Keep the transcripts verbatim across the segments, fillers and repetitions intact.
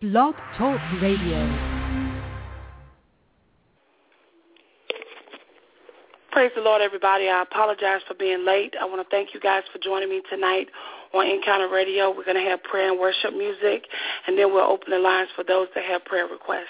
Blog Talk Radio. Praise the Lord, everybody. I apologize for being late. I want to thank you guys for joining me tonight on Encounter Radio. We're going to have prayer and worship music, and then we'll open the lines for those that have prayer requests.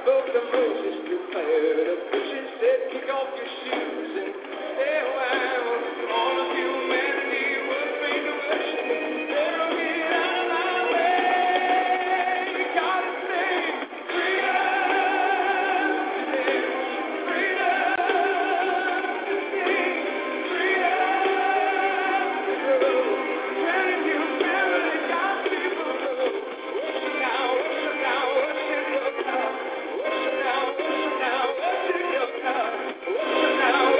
spoke to Moses, declared a vision, said, kick off your shoes and stay a while. All of humanity was made to worship. Better get out of my way. Gotta say, freedom today, freedom today, freedom to grow. Can you feel it? Got people go. Worship now, worship now, worship your God. Worship now, worship now, worship your God. Worship now.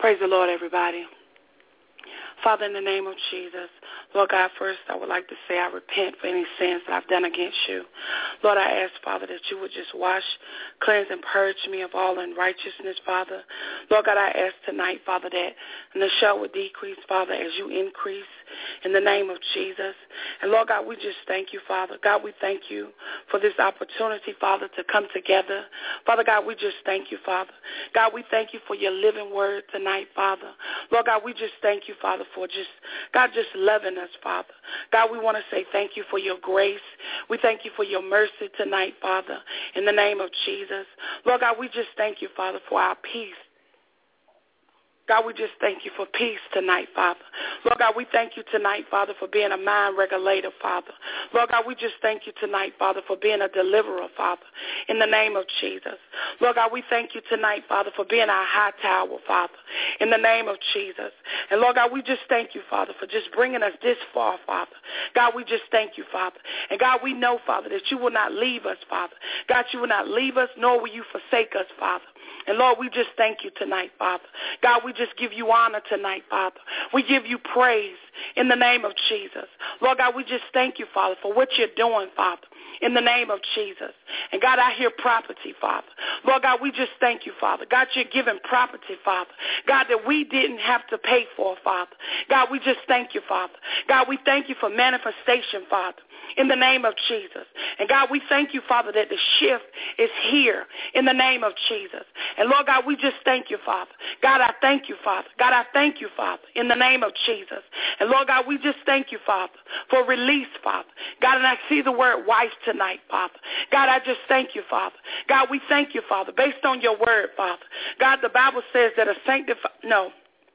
Praise the Lord, everybody. Father, in the name of Jesus, Lord God, first I would like to say I repent for any sins that I've done against you. Lord, I ask, Father, that you would just wash, cleanse, and purge me of all unrighteousness, Father. Lord God, I ask tonight, Father, that Nichelle would decrease, Father, as you increase in the name of Jesus. And Lord God, we just thank you, Father. God, we thank you for this opportunity, Father, to come together. Father God, we just thank you, Father. God, we thank you for your living word tonight, Father. Lord God, we just thank you, Father, for just, God, just loving us, Father. God, we want to say thank you for your grace. We thank you for your mercy tonight, Father, in the name of Jesus. Lord God, we just thank you, Father, for our peace. God, we just thank you for peace tonight, Father. Lord God, we thank you tonight, Father, for being a mind regulator, Father. Lord God, we just thank you tonight, Father, for being a deliverer, Father, in the name of Jesus. Lord God, we thank you tonight, Father, for being our high tower, Father, in the name of Jesus. And Lord God, we just thank you, Father, for just bringing us this far, Father. God, we just thank you, Father. And God, we know, Father, that you will not leave us, Father. God, you will not leave us, nor will you forsake us, Father. And Lord, we just thank you tonight, Father. God, we just give you honor tonight, Father. We give you praise in the name of Jesus. Lord God, we just thank you, Father, for what you're doing, Father, in the name of Jesus. And God, I hear property, Father. Lord God, we just thank you, Father. God, you're giving property, Father. God, that we didn't have to pay for, Father. God, we just thank you, Father. God, we thank you for manifestation, Father, in the name of Jesus. And God, we thank you, Father, that the shift is here in the name of Jesus. And Lord God, we just thank you, Father. God, I thank you, Father. God, I thank you, Father, in the name of Jesus. And Lord God, we just thank you, Father, for release, Father. God, and I see the word wife tonight, Father. God, I just thank you, Father. God, we thank you, Father, based on your word, Father. God, the Bible says that a sanctified, no,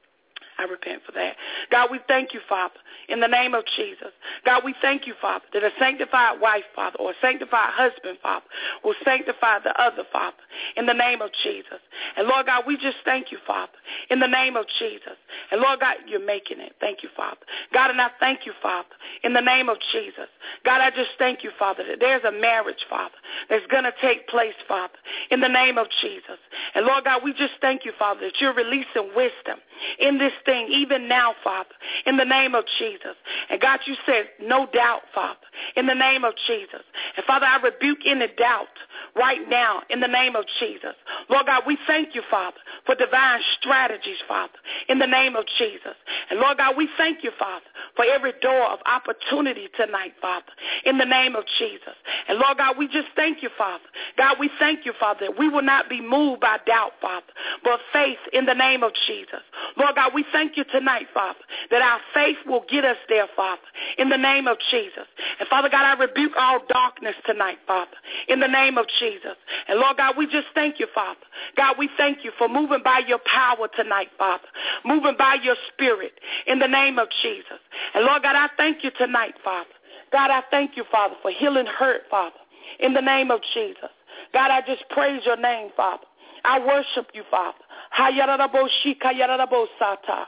I repent for that. God, we thank you, Father, in the name of Jesus. God, we thank you, Father, that a sanctified wife, Father, or a sanctified husband, Father, will sanctify the other, Father, in the name of Jesus. And Lord God, we just thank you, Father, in the name of Jesus. And Lord God, you're making it. Thank you, Father. God, and I thank you, Father, in the name of Jesus. God, I just thank you, Father, that there's a marriage, Father, that's going to take place, Father, in the name of Jesus. And Lord God, we just thank you, Father, that you're releasing wisdom in this thing, even now, Father, in the name of Jesus. And God, you said, no doubt, Father, in the name of Jesus. And Father, I rebuke any doubt right now in the name of Jesus. Lord God, we thank you, Father, for divine strategies, Father, in the name of Jesus. And Lord God, we thank you, Father, for every door of opportunity tonight, Father, in the name of Jesus. And Lord God, we just thank you, Father. God, we thank you, Father, that we will not be moved by doubt, Father, but faith in the name of Jesus. Lord God, we thank you tonight, Father, that our faith will get us there, Father, in the name of Jesus. And Father God, I rebuke all darkness tonight, Father, in the name of Jesus. And Lord God, we just thank you, Father. God, we thank you for moving by your power tonight, Father, moving by your spirit in the name of Jesus. And Lord God, I thank you tonight, Father. God, I thank you, Father, for healing hurt, Father, in the name of Jesus. God, I just praise your name, Father. I worship you, Father. Hayararaboshika yararabosata.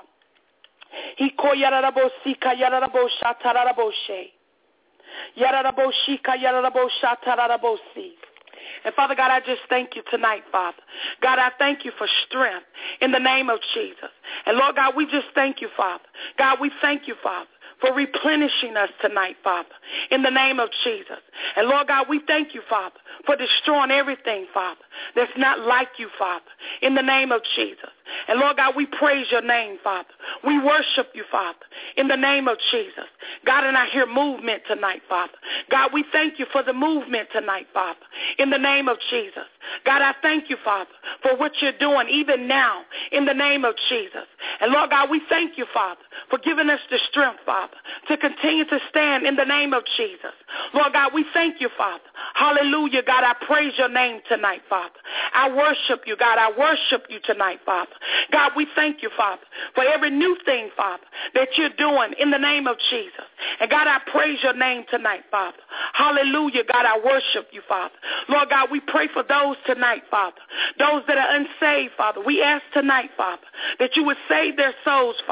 Hiko yararabosika yararaboshataraboshe. Yararaboshika yararaboshatarabosi. And Father God, I just thank you tonight, Father. God, I thank you for strength in the name of Jesus. And Lord God, we just thank you, Father. God, we thank you, Father, for replenishing us tonight, Father, in the name of Jesus. And Lord God, we thank you, Father, for destroying everything, Father, that's not like you, Father, in the name of Jesus. And Lord God, we praise your name, Father. We worship you, Father, in the name of Jesus. God, and I hear movement tonight, Father. God, we thank you for the movement tonight, Father, in the name of Jesus. God, I thank you, Father, for what you're doing even now in the name of Jesus. And Lord God, we thank you, Father, for giving us the strength, Father, to continue to stand in the name of Jesus. Lord God, we thank you, Father. Hallelujah, God, I praise your name tonight, Father. I worship you, God. I worship you tonight, Father. God, we thank you, Father, for every new thing, Father, that you're doing in the name of Jesus. And God, I praise your name tonight, Father. Hallelujah, God, I worship you, Father. Lord God, we pray for those tonight, Father, those that are unsaved, Father. We ask tonight, Father, that you would save their souls, Father.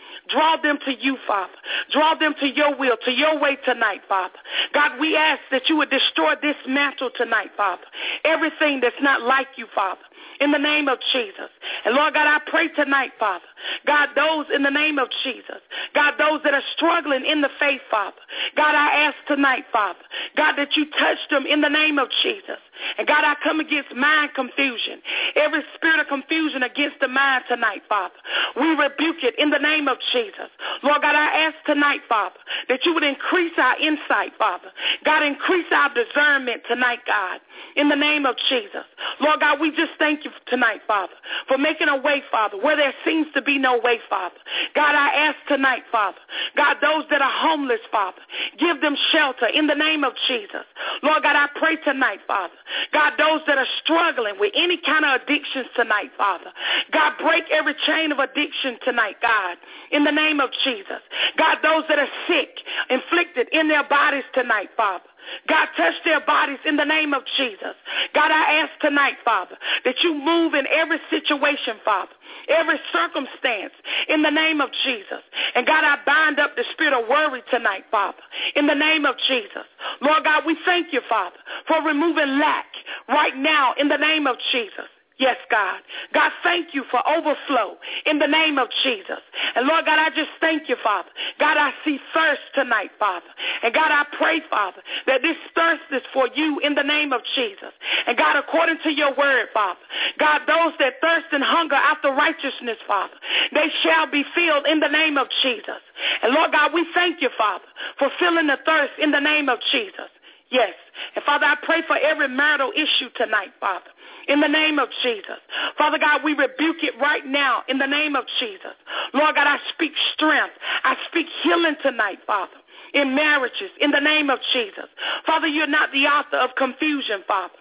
Draw them to you, Father. Draw them to your will, to your way tonight, Father. God, we ask that you would destroy this mantle tonight, Father. Everything that's not like you, Father. In the name of Jesus. And Lord God, I pray tonight, Father. God, those in the name of Jesus. God, those that are struggling in the faith, Father. God, I ask tonight, Father. God, that you touch them in the name of Jesus. And God, I come against mind confusion. Every spirit of confusion against the mind tonight, Father. We rebuke it in the name of Jesus. Lord God, I ask tonight, Father, that you would increase our insight, Father. God, increase our discernment tonight, God, in the name of Jesus. Lord God, we just thank you tonight, Father, for making a way, Father, where there seems to be no way, Father. God, I ask tonight, Father, God, those that are homeless, Father, give them shelter in the name of Jesus. Lord God, I pray tonight, Father, God, those that are struggling with any kind of addictions tonight, Father, God, break every chain of addiction tonight, God, in the name of Jesus. God, those that are sick, inflicted in their bodies tonight, Father, God, touch their bodies in the name of Jesus. God, I ask tonight, Father, that you move in every situation, Father, every circumstance in the name of Jesus. And God, I bind up the spirit of worry tonight, Father, in the name of Jesus. Lord God, we thank you, Father, for removing lack right now in the name of Jesus. Yes, God. God, thank you for overflow in the name of Jesus. And Lord God, I just thank you, Father. God, I see thirst tonight, Father. And God, I pray, Father, that this thirst is for you in the name of Jesus. And God, according to your word, Father, God, those that thirst and hunger after righteousness, Father, they shall be filled in the name of Jesus. And Lord God, we thank you, Father, for filling the thirst in the name of Jesus. Yes. And Father, I pray for every marital issue tonight, Father, in the name of Jesus. Father God, we rebuke it right now in the name of Jesus. Lord God, I speak strength. I speak healing tonight, Father, in marriages in the name of Jesus. Father, you're not the author of confusion, Father,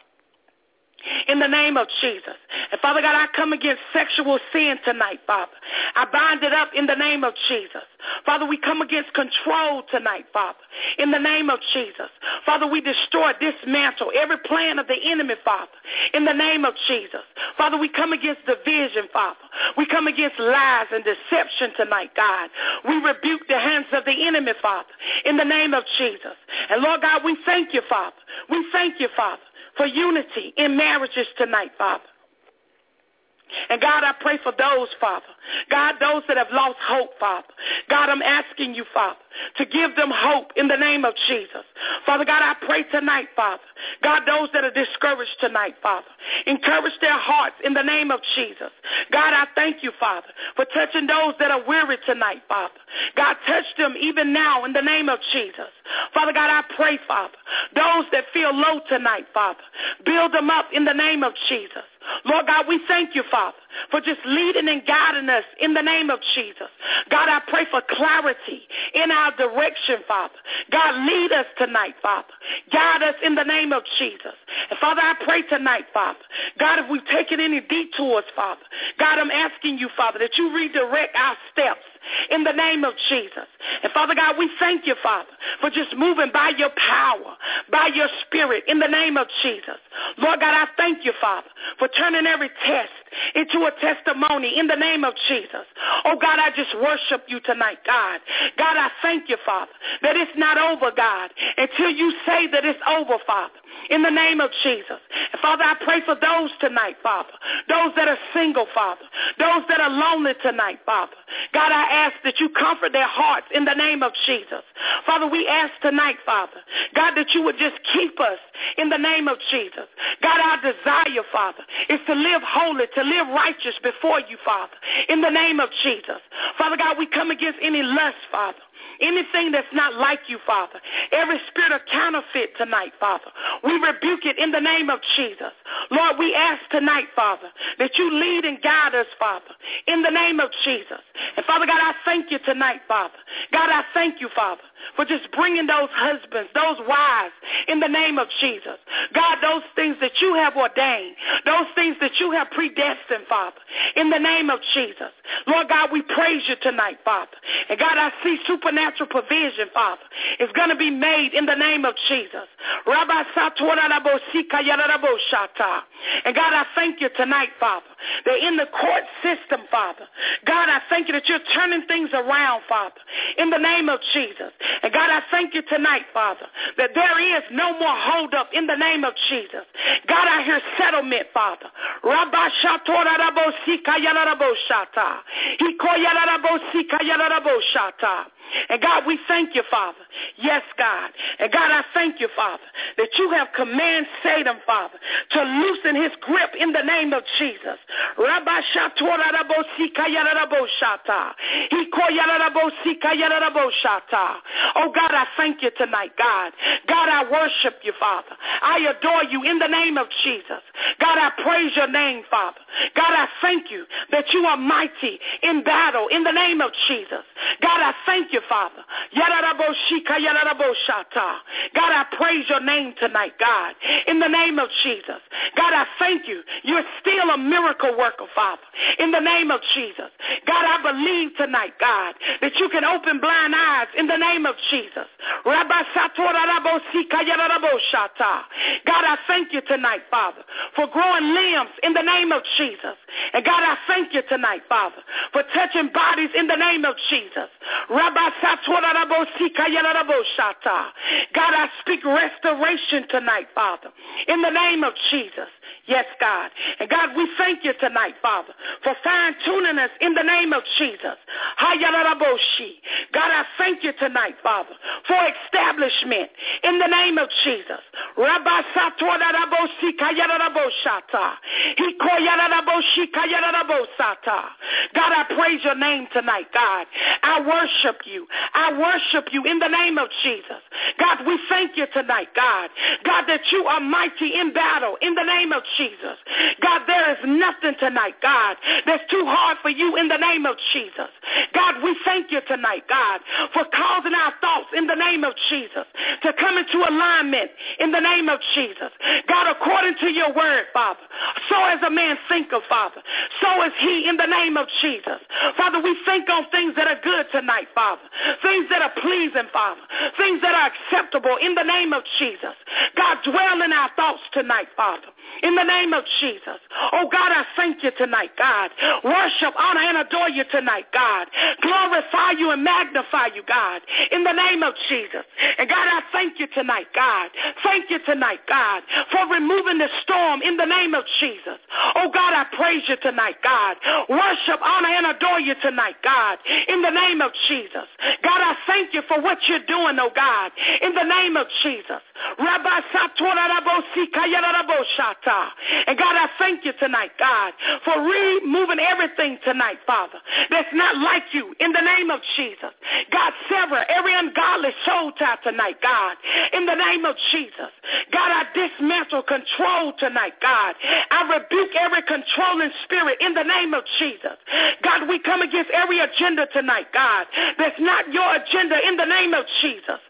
in the name of Jesus. And Father God, I come against sexual sin tonight, Father. I bind it up in the name of Jesus. Father, we come against control tonight, Father, in the name of Jesus. Father, we destroy, dismantle every plan of the enemy, Father, in the name of Jesus. Father, we come against division, Father. We come against lies and deception tonight, God. We rebuke the hands of the enemy, Father, in the name of Jesus. And Lord God, we thank you, Father. We thank you, Father, for unity in marriages tonight, Father. And God, I pray for those, Father, God, those that have lost hope, Father. God, I'm asking you, Father, to give them hope in the name of Jesus. Father God, I pray tonight, Father, God, those that are discouraged tonight, Father, encourage their hearts in the name of Jesus. God, I thank you, Father, for touching those that are weary tonight, Father. God, touch them even now in the name of Jesus. Father God, I pray, Father, those that feel low tonight, Father, build them up in the name of Jesus. Lord God, we thank you, Father, for just leading and guiding us in the name of Jesus. God, I pray for clarity in our direction, Father. God, lead us tonight, Father. Guide us in the name of Jesus. And Father, I pray tonight, Father, God, if we've taken any detours, Father, God, I'm asking you, Father, that you redirect our steps in the name of Jesus. And Father God, we thank you, Father, for just moving by your power, by your spirit in the name of Jesus. Lord God, I thank you, Father, for turning every test into a testimony in the name of Jesus. Oh God, I just worship you tonight, God. God, I thank you, Father, that it's not over, God, until you say that it's over, Father, in the name of Jesus. And Father, I pray for those tonight, Father, those that are single, Father, those that are lonely tonight, Father. God, I ask that you comfort their hearts in the name of Jesus. Father, we ask tonight, Father, God, that you would just keep us in the name of Jesus. God, our desire, Father, is to live holy, to live righteous before you, Father, in the name of Jesus. Father God, we come against any lust, Father, anything that's not like you, Father, every spirit of counterfeit tonight, Father, we rebuke it in the name of Jesus. Lord, we ask tonight, Father, that you lead and guide us, Father, in the name of Jesus. And Father God, I thank you tonight, Father. God, I thank you, Father, for just bringing those husbands, those wives, in the name of Jesus. God, those things that you have ordained, those things that you have predestined, Father, in the name of Jesus. Lord God, we praise you tonight, Father. And God, I see supernatural supernatural provision, Father, is going to be made in the name of Jesus. And God, I thank you tonight, Father, that in the court system, Father, God, I thank you that you're turning things around, Father, in the name of Jesus. And God, I thank you tonight, Father, that there is no more holdup in the name of Jesus. God, I hear settlement, Father. And God, we thank you, Father. Yes, God. And God, I thank you, Father, that you have commanded Satan, Father, to loosen his grip in the name of Jesus. Oh, God, I thank you tonight, God. God, I worship you, Father. I adore you in the name of Jesus. God, I praise your name, Father. God, I thank you that you are mighty in battle in the name of Jesus. God, I thank you, Father. God, I praise your name tonight, God, in the name of Jesus. God, I thank you. You're still a miracle worker, Father, in the name of Jesus. God, I believe tonight, God, that you can open blind eyes in the name of Jesus. God, I thank you tonight, Father, for growing limbs in the name of Jesus. And God, I thank you tonight, Father, for touching bodies in the name of Jesus. God, I speak restoration tonight, Father, in the name of Jesus. Yes, God. And God, we thank you tonight, Father, for fine-tuning us in the name of Jesus. God, I thank you tonight, Father, for establishment in the name of Jesus. God, I praise your name tonight, God. I worship you. I worship you in the name of Jesus. God, we thank you tonight, God. God, that you are mighty in battle in the name of Jesus. God, there is nothing tonight, God, that's too hard for you in the name of Jesus. God, we thank you tonight, God, for causing our thoughts in the name of Jesus to come into alignment in the name of Jesus. God, according to your word, Father, so as a man thinketh, Father, so is he in the name of Jesus. Father, we think on things that are good tonight, Father, things that are pleasing, Father, things that are acceptable in the name of Jesus. God, dwell in our thoughts tonight, Father, in the name of Jesus. Oh, God, I thank you tonight, God. Worship, honor, and adore you tonight, God. Glorify you and magnify you, God, in the name of Jesus. And God, I thank you tonight, God. Thank you tonight, God, for removing the storm in the name of Jesus. Oh, God, I praise you tonight, God. Worship, honor, and adore you tonight, God, in the name of Jesus. God, I thank you for what you're doing, oh, God, in the name of Jesus. And God, I thank you tonight, God, for removing everything tonight, Father, that's not like you in the name of Jesus. God, sever every ungodly soul tie tonight, God, in the name of Jesus. God, I dismantle control tonight, God. I rebuke every controlling spirit in the name of Jesus. God, we come against every agenda tonight, God, that's not your agenda in the name of Jesus.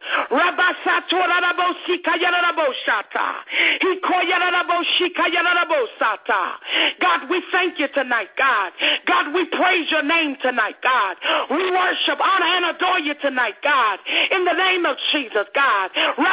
God, we thank you tonight, God. God, we praise your name tonight, God. We worship, honor, and adore you tonight, God, in the name of Jesus, God.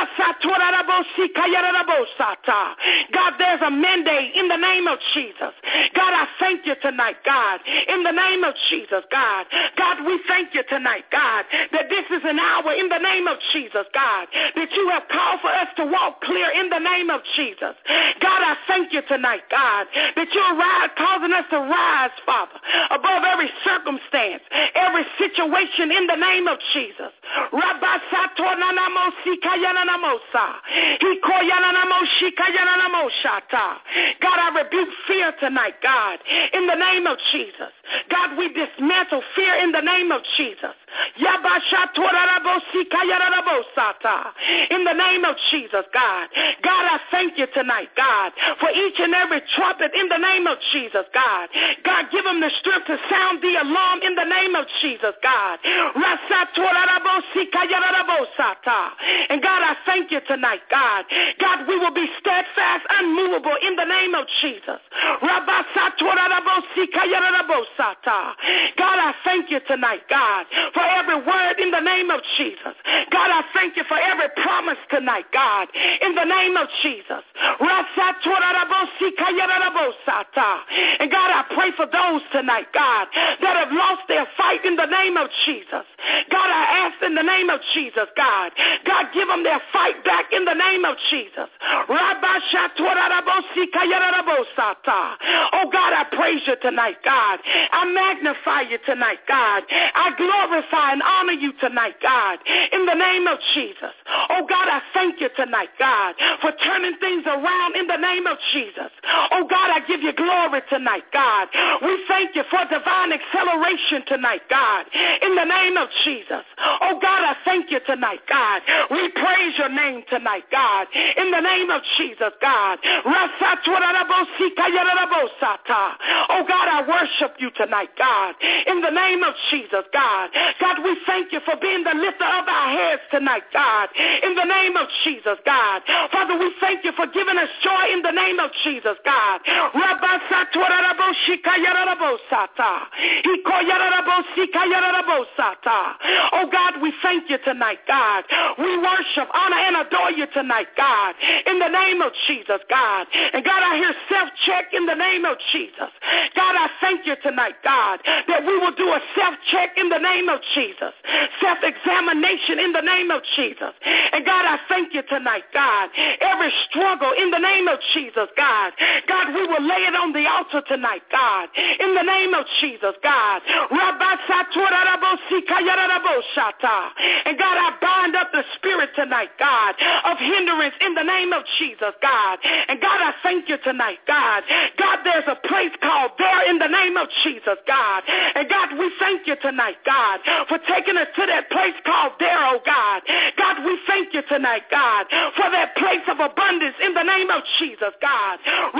God, there's a mandate in the name of Jesus. God, I thank you tonight, God, in the name of Jesus, God. God, we thank you tonight, God, that this is an hour in the name of Jesus, God, that you have called for us to walk clear in the name of Jesus. God, I thank you tonight, God, that you're rise, causing us to rise, Father, above every circumstance, every situation in the name of Jesus. God, I rebuke fear tonight, God, in the name of Jesus. God, we dismantle fear in the name of Jesus. In the name of Jesus, God. God, I thank you tonight, God, for each and every trumpet in the name of Jesus, God. God, give them the strength to sound the alarm in the name of Jesus, God. And God, I thank you tonight, God. God, we will be steadfast, unmovable in the name of Jesus. God, I thank you tonight, God, for every word in the name of Jesus. God, I thank you for every promise tonight, God, in the name of Jesus. And God, I pray for those tonight, God, that have lost their fight in the name of Jesus. God, I ask in the name of Jesus, God, God, give them their fight back in the name of Jesus. Oh, God, I praise you tonight, God. I magnify you tonight, God. I glorify and honor you tonight, God, in the name of Jesus. Oh, God, I thank you tonight, God, for turning things around in the name of Jesus. Oh, God, I give you glory tonight, God. We thank you for divine acceleration tonight, God, in the name of Jesus. Oh, God, I thank you tonight, God. We praise your name tonight, God, in the name of Jesus, God. Oh, God, I worship you tonight, God, in the name of Jesus, God. God, we thank you for being the lifter of our heads tonight, God, in the name of Jesus, God. Father, we thank you for giving us joy in the name of Jesus, God. Oh, God, we thank you tonight, God. We worship, honor, and adore you tonight, God, in the name of Jesus, God. And God, I hear self-check in the name of Jesus. God, I thank you tonight, God, that we will do a self-check in the name of Jesus, self-examination in the name of Jesus. And God, I thank you tonight, God, every struggle in the name of Jesus, God. God, we will lay it on the altar tonight, God, in the name of Jesus, God. And God, I bind up the spirit tonight, God, of hindrance in the name of Jesus, God. And God, I thank you tonight, God. God, there's a place called there in the name of Jesus, God. And God, we thank you tonight, God, for taking us to that place called there, oh God. God, we thank you tonight, God, for that place of abundance in the name of Jesus, God.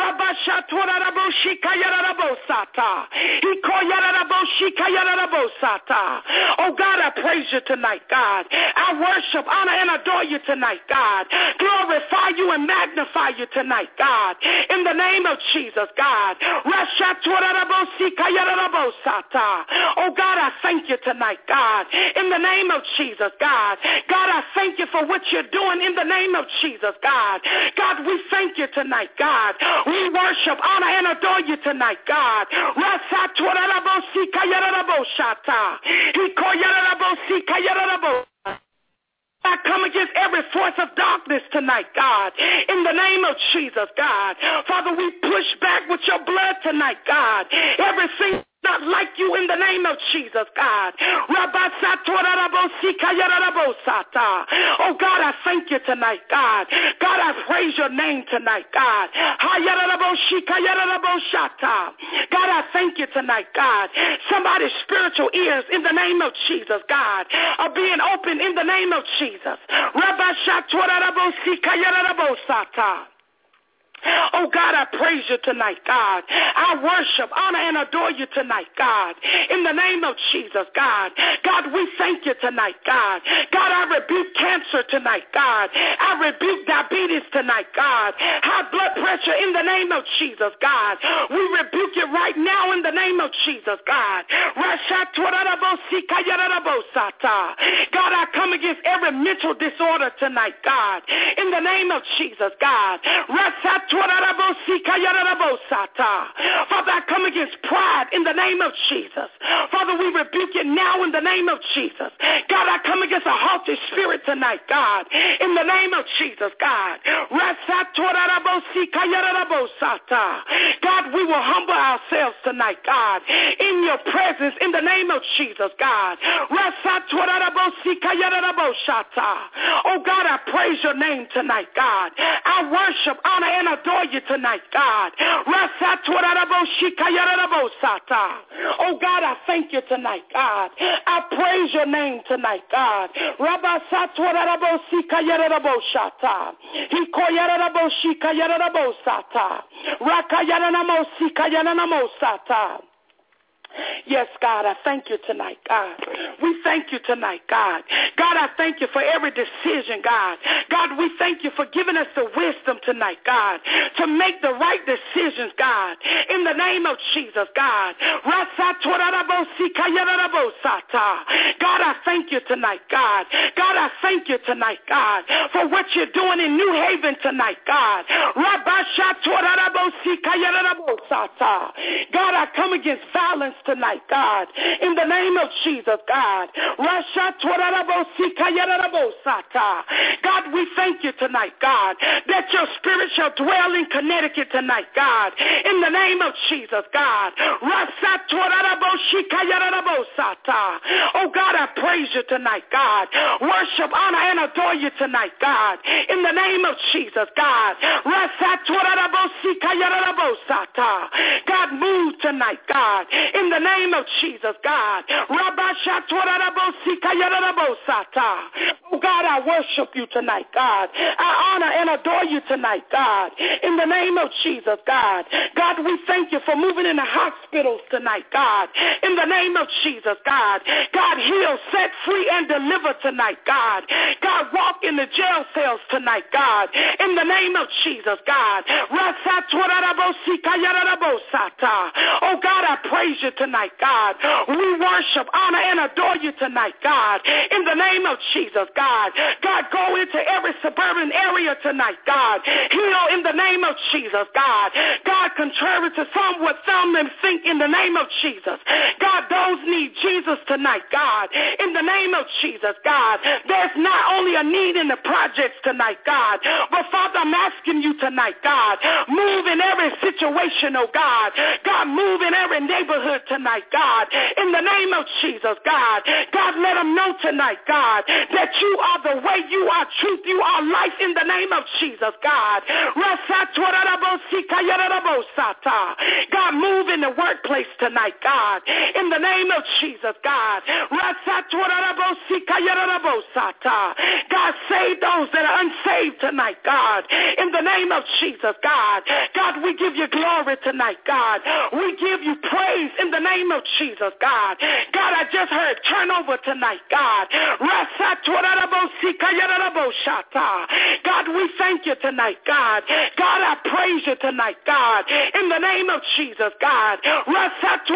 Oh God, I praise you tonight, God. I worship, honor, and adore you tonight, God. Glorify you and magnify you tonight, God, in the name of Jesus, God. Oh God, I thank you tonight, God, in the name of Jesus, God. God, I thank you for what you're doing in the name of Jesus, God. God, we thank you tonight, God. We worship, honor, and adore you tonight, God. I come against every force of darkness tonight, God, in the name of Jesus, God. Father, we push back with your blood tonight, God, everything not like you in the name of Jesus, God. Oh, God, I thank you tonight, God. God, I praise your name tonight, God. God, I thank you tonight, God. Somebody's spiritual ears in the name of Jesus, God, are being opened in the name of Jesus. Oh, God, I praise you tonight, God. I worship, honor, and adore you tonight, God, in the name of Jesus, God. God, we thank you tonight, God. God, I rebuke cancer tonight, God. I rebuke diabetes tonight, God. High blood pressure in the name of Jesus, God. We rebuke it right now in the name of Jesus, God. God, I come against every mental disorder tonight, God, in the name of Jesus, God. Father, I come against pride in the name of Jesus. Father, we rebuke it now in the name of Jesus. God, I come against a haughty spirit tonight, God, in the name of Jesus, God. God, we will humble ourselves tonight, God, in your presence in the name of Jesus, God. Oh, God, I praise your name tonight, God. I worship, honor, and adore you tonight, God. Oh, God, I thank you tonight, God. I praise your name tonight, God. Yes, God, I thank you tonight, God. We thank you tonight, God. God, I thank you for every decision, God. God, we thank you for giving us the wisdom tonight, God, to make the right decisions, God, in the name of Jesus, God. God, God, I thank you tonight, God. God, I thank you tonight, God, for what you're doing in New Haven tonight, God. God, I come against violence tonight, God, in the name of Jesus, God. God, we thank you tonight, God, that your spirit shall dwell in Connecticut tonight, God, in the name of Jesus, God. Oh, God, I praise you tonight, God. Worship, honor, and adore you tonight, God, in the name of Jesus, God. God, move tonight, God, in the name of Jesus, God. Oh, God, I worship you tonight, God. I honor and adore you tonight, God, in the name of Jesus, God. God, we thank you for moving in the hospitals tonight, God, in the name of Jesus, God. God, heal, set free, and deliver tonight, God. God, walk in the jail cells tonight, God, in the name of Jesus, God. Oh, God, I praise you tonight, God. We worship, honor, and adore you tonight, God, in the name of Jesus, God. God, go into every suburban area tonight, God. Heal in the name of Jesus, God. God, contrary to some what some them think, in the name of Jesus, God, those need Jesus tonight, God, in the name of Jesus, God. There's not only a need in the projects tonight, God, but Father, I'm asking you tonight, God, move in every situation, oh God. God, move in every neighborhood tonight, God, in the name of Jesus, God. God, let them know tonight, God, that you are the way, you are truth, you are life, in the name of Jesus, God. God, move in the workplace tonight, God, in the name of Jesus, God. God, save those that are unsaved tonight, God, in the name of Jesus, God. God, we give you glory tonight, God. We give you praise in the name of Jesus, God. God, I just heard turnover tonight, God. God, we thank you tonight, God. God, I praise you tonight, God, in the name of Jesus, God. God,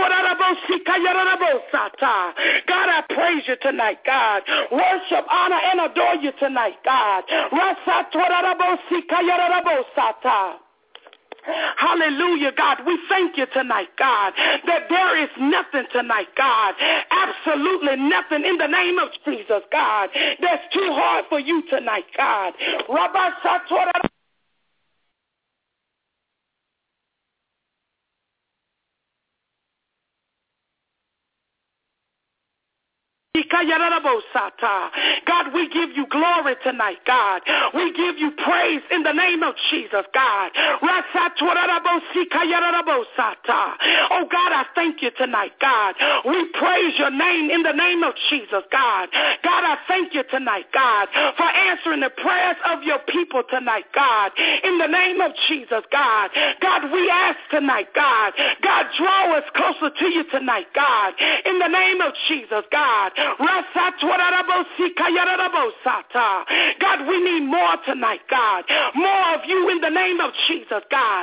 I praise you tonight, God. Worship, honor, and adore you tonight, God. Hallelujah, God. We thank you tonight, God, that there is nothing tonight, God, absolutely nothing in the name of Jesus, God, that's too hard for you tonight, God. God, we give you glory tonight, God. We give you praise in the name of Jesus, God. Oh, God, I thank you tonight, God. We praise your name in the name of Jesus, God. God, I thank you tonight, God, for answering the prayers of your people tonight, God, in the name of Jesus, God. God, we ask tonight, God. God, draw us closer to you tonight, God, in the name of Jesus, God. God, we need more tonight, God. More of you in the name of Jesus, God.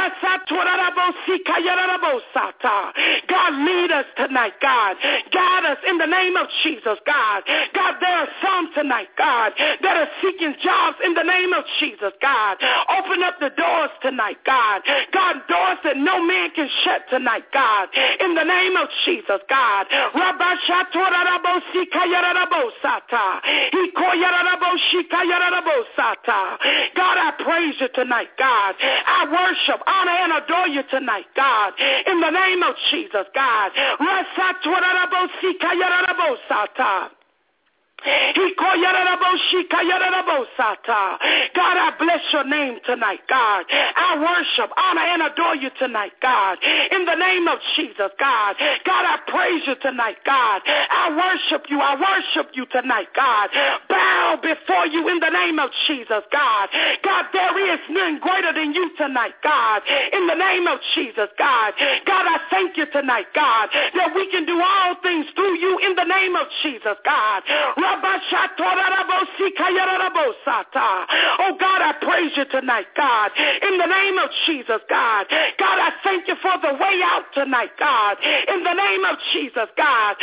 God, lead us tonight, God. Guide us in the name of Jesus, God. God, there are some tonight, God, that are seeking jobs in the name of Jesus, God. Open up the doors tonight, God. God, doors that no man can shut tonight, God. In the name of Jesus, God. God, I praise you tonight, God. I worship, honor, and adore you tonight, God. In the name of Jesus, God. God, I bless your name tonight, God. I worship, honor, and adore you tonight, God. In the name of Jesus, God. God, I praise you tonight, God. I worship you. I worship you tonight, God. Bow bow before you in the name of Jesus, God. God, there is none greater than you tonight, God. In the name of Jesus, God. God, I thank you tonight, God, that we can do all things through you in the name of Jesus, God. Oh, God, I praise you tonight, God. In the name of Jesus, God. God, I thank you for the way out tonight, God. In the name of Jesus, God.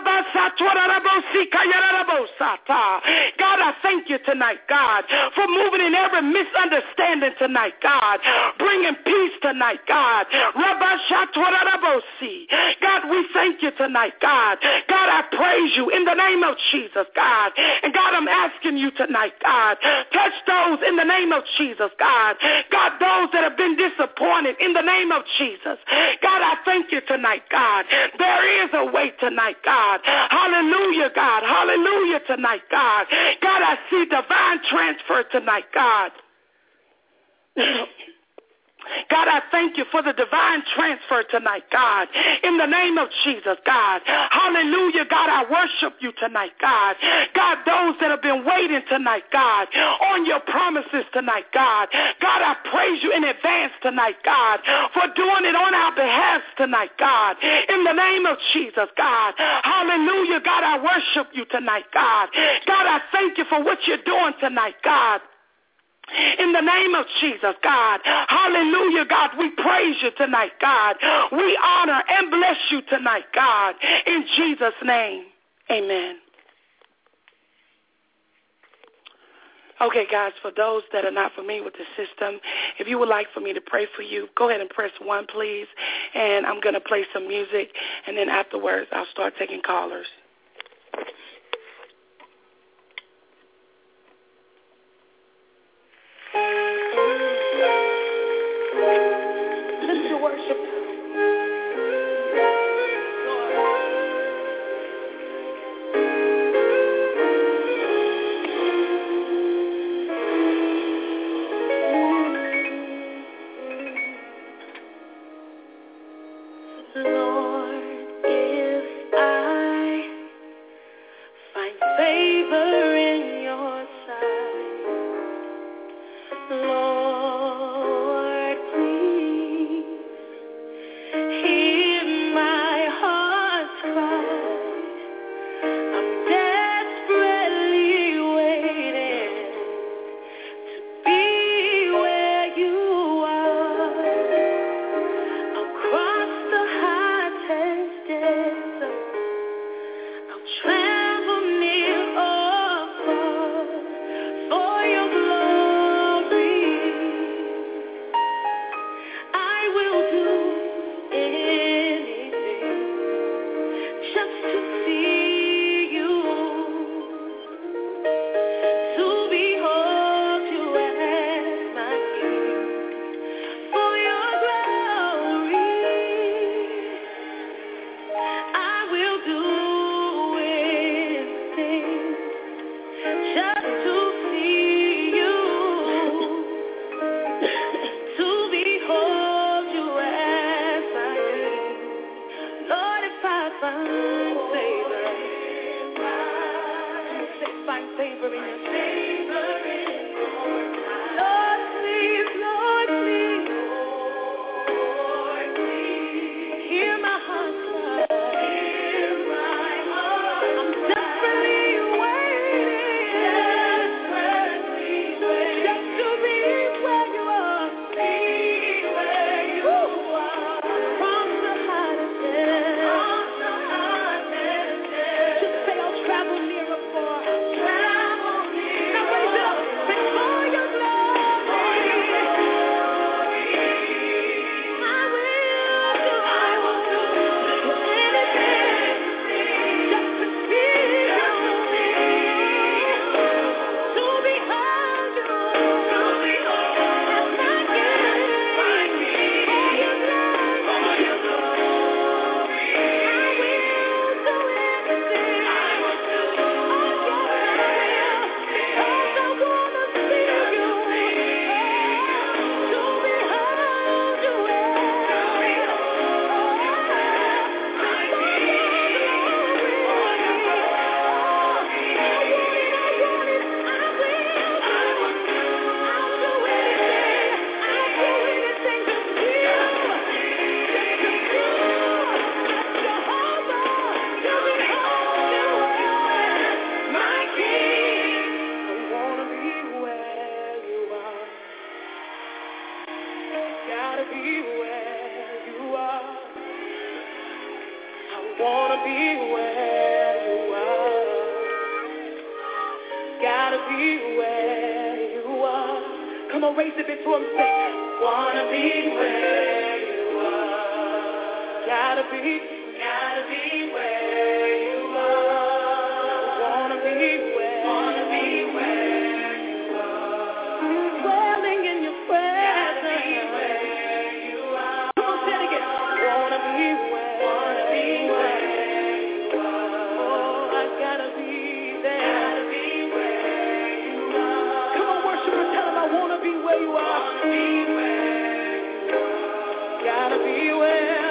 God, I thank you tonight, God, for moving in every misunderstanding tonight, God. Bringing peace tonight, God. God, we thank you tonight, God. God, I praise you in the name of Jesus, God. And God, I'm asking you tonight, God, touch those in the name of Jesus, God. God, those that have been disappointed in the name of Jesus. God, I thank you tonight, God. There is a way tonight, God. Hallelujah, God. Hallelujah tonight, God. God, I see divine transfer tonight, God. God, I thank you for the divine transfer tonight, God. In the name of Jesus, God. Hallelujah, God, I worship you tonight, God. God, those that have been waiting tonight, God, on your promises tonight, God. God, I praise you in advance tonight, God, for doing it on our behalf tonight, God. In the name of Jesus, God. Hallelujah, God, I worship you tonight, God. God, I thank you for what you're doing tonight, God. In the name of Jesus, God. Hallelujah, God. We praise you tonight, God. We honor and bless you tonight, God. In Jesus' name, amen. Okay, guys, for those that are not familiar with the system, if you would like for me to pray for you, go ahead and press one, please. And I'm going to play some music, and then afterwards I'll start taking callers. Listen to worship. Lord, if I find favor in your sight, Lord, please hear my heart's cry. I'm desperately waiting to be where you are. I'll cross the hottest desert. I'll travel near or far for your glory. I will do anything just to see you, to behold you as my King. For your glory, I will do anything just to see you, to behold you as my King. Lord, if I find favor, say find favor in your sight. Lord, please, Lord, please, hear my heart's cry. I'm desperately waiting, just to be where you are. From the hottest desert, just say I'll travel near or far. gotta be where you are. Come on, raise it before him, say, wanna be where you are. Gotta be, gotta be where you are. Wanna be where, wanna be where you are. Dwelling in your presence. Gotta be where you are. Come on, say it again. Wanna be where, wanna be where you are. Oh, I gotta be there. Gotta be where you are. Come on, worshiper, tell him I wanna be where you are. Wanna be where you are. Gotta be where you are.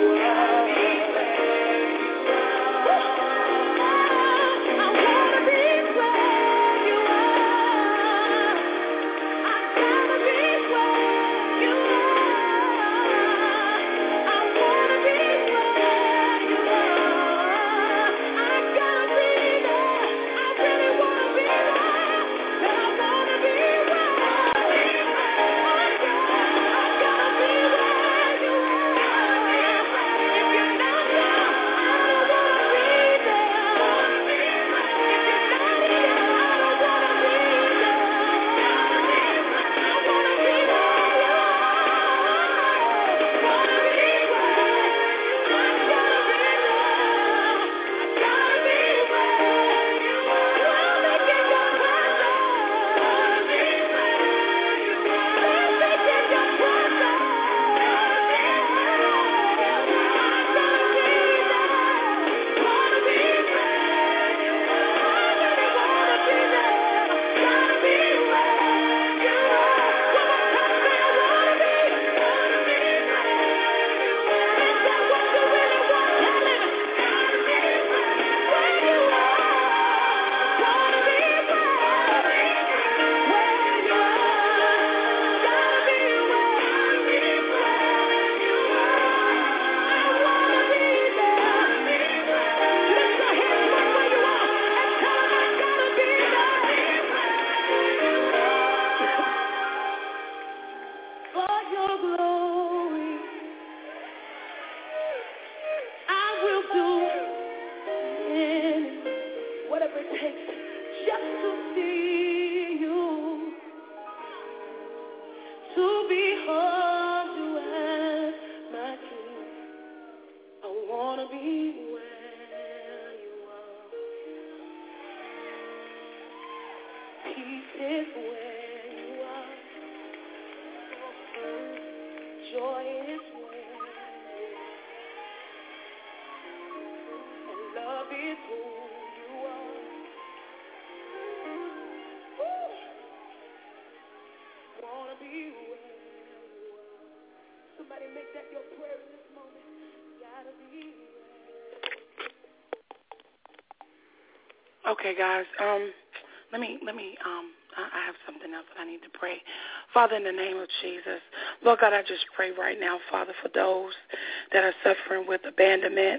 Okay, guys. Um, let me let me. Um, I have something else that I need to pray. Father, in the name of Jesus, Lord God, I just pray right now, Father, for those that are suffering with abandonment.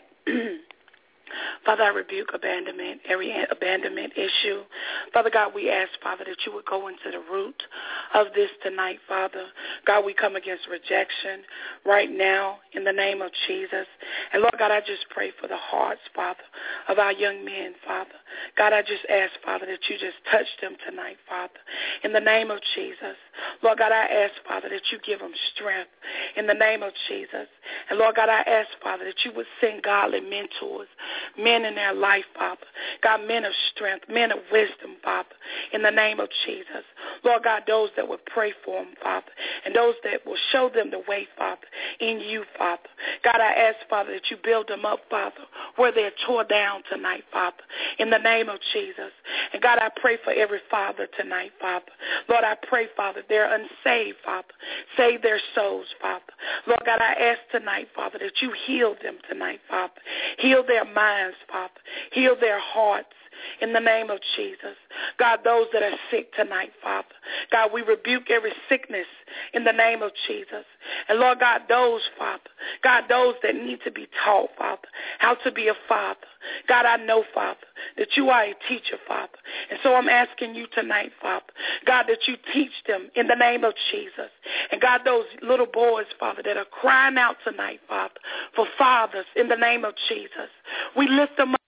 Father, I rebuke abandonment, every abandonment issue. Father God, we ask, Father, that you would go into the root of this tonight, Father. God, we come against rejection right now in the name of Jesus. And Lord God, I just pray for the hearts, Father, of our young men, Father. God, I just ask, Father, that you just touch them tonight, Father, in the name of Jesus. Lord God, I ask, Father, that you give them strength in the name of Jesus. And Lord God, I ask, Father, that you would send godly mentors, men in their life, Father. God, men of strength, men of wisdom, Father, in the name of Jesus. Lord God, those that will pray for them, Father, and those that will show them the way, Father, in you, Father. God, I ask, Father, that you build them up, Father, where they're tore down tonight, Father, in the name of Jesus. And God, I pray for every father tonight, Father. Lord, I pray, Father, they're unsaved, Father. Save their souls, Father. Lord God, I ask tonight, Father, that you heal them tonight, Father. Heal their minds, Father. Heal their hearts. In the name of Jesus. God, those that are sick tonight, Father. God, we rebuke every sickness in the name of Jesus. And Lord God, those, Father, God, those that need to be taught, Father, how to be a father. God, I know, Father, that you are a teacher, Father. And so I'm asking you tonight, Father, God, that you teach them in the name of Jesus. And God, those little boys, Father, that are crying out tonight, Father, for fathers in the name of Jesus. We lift them up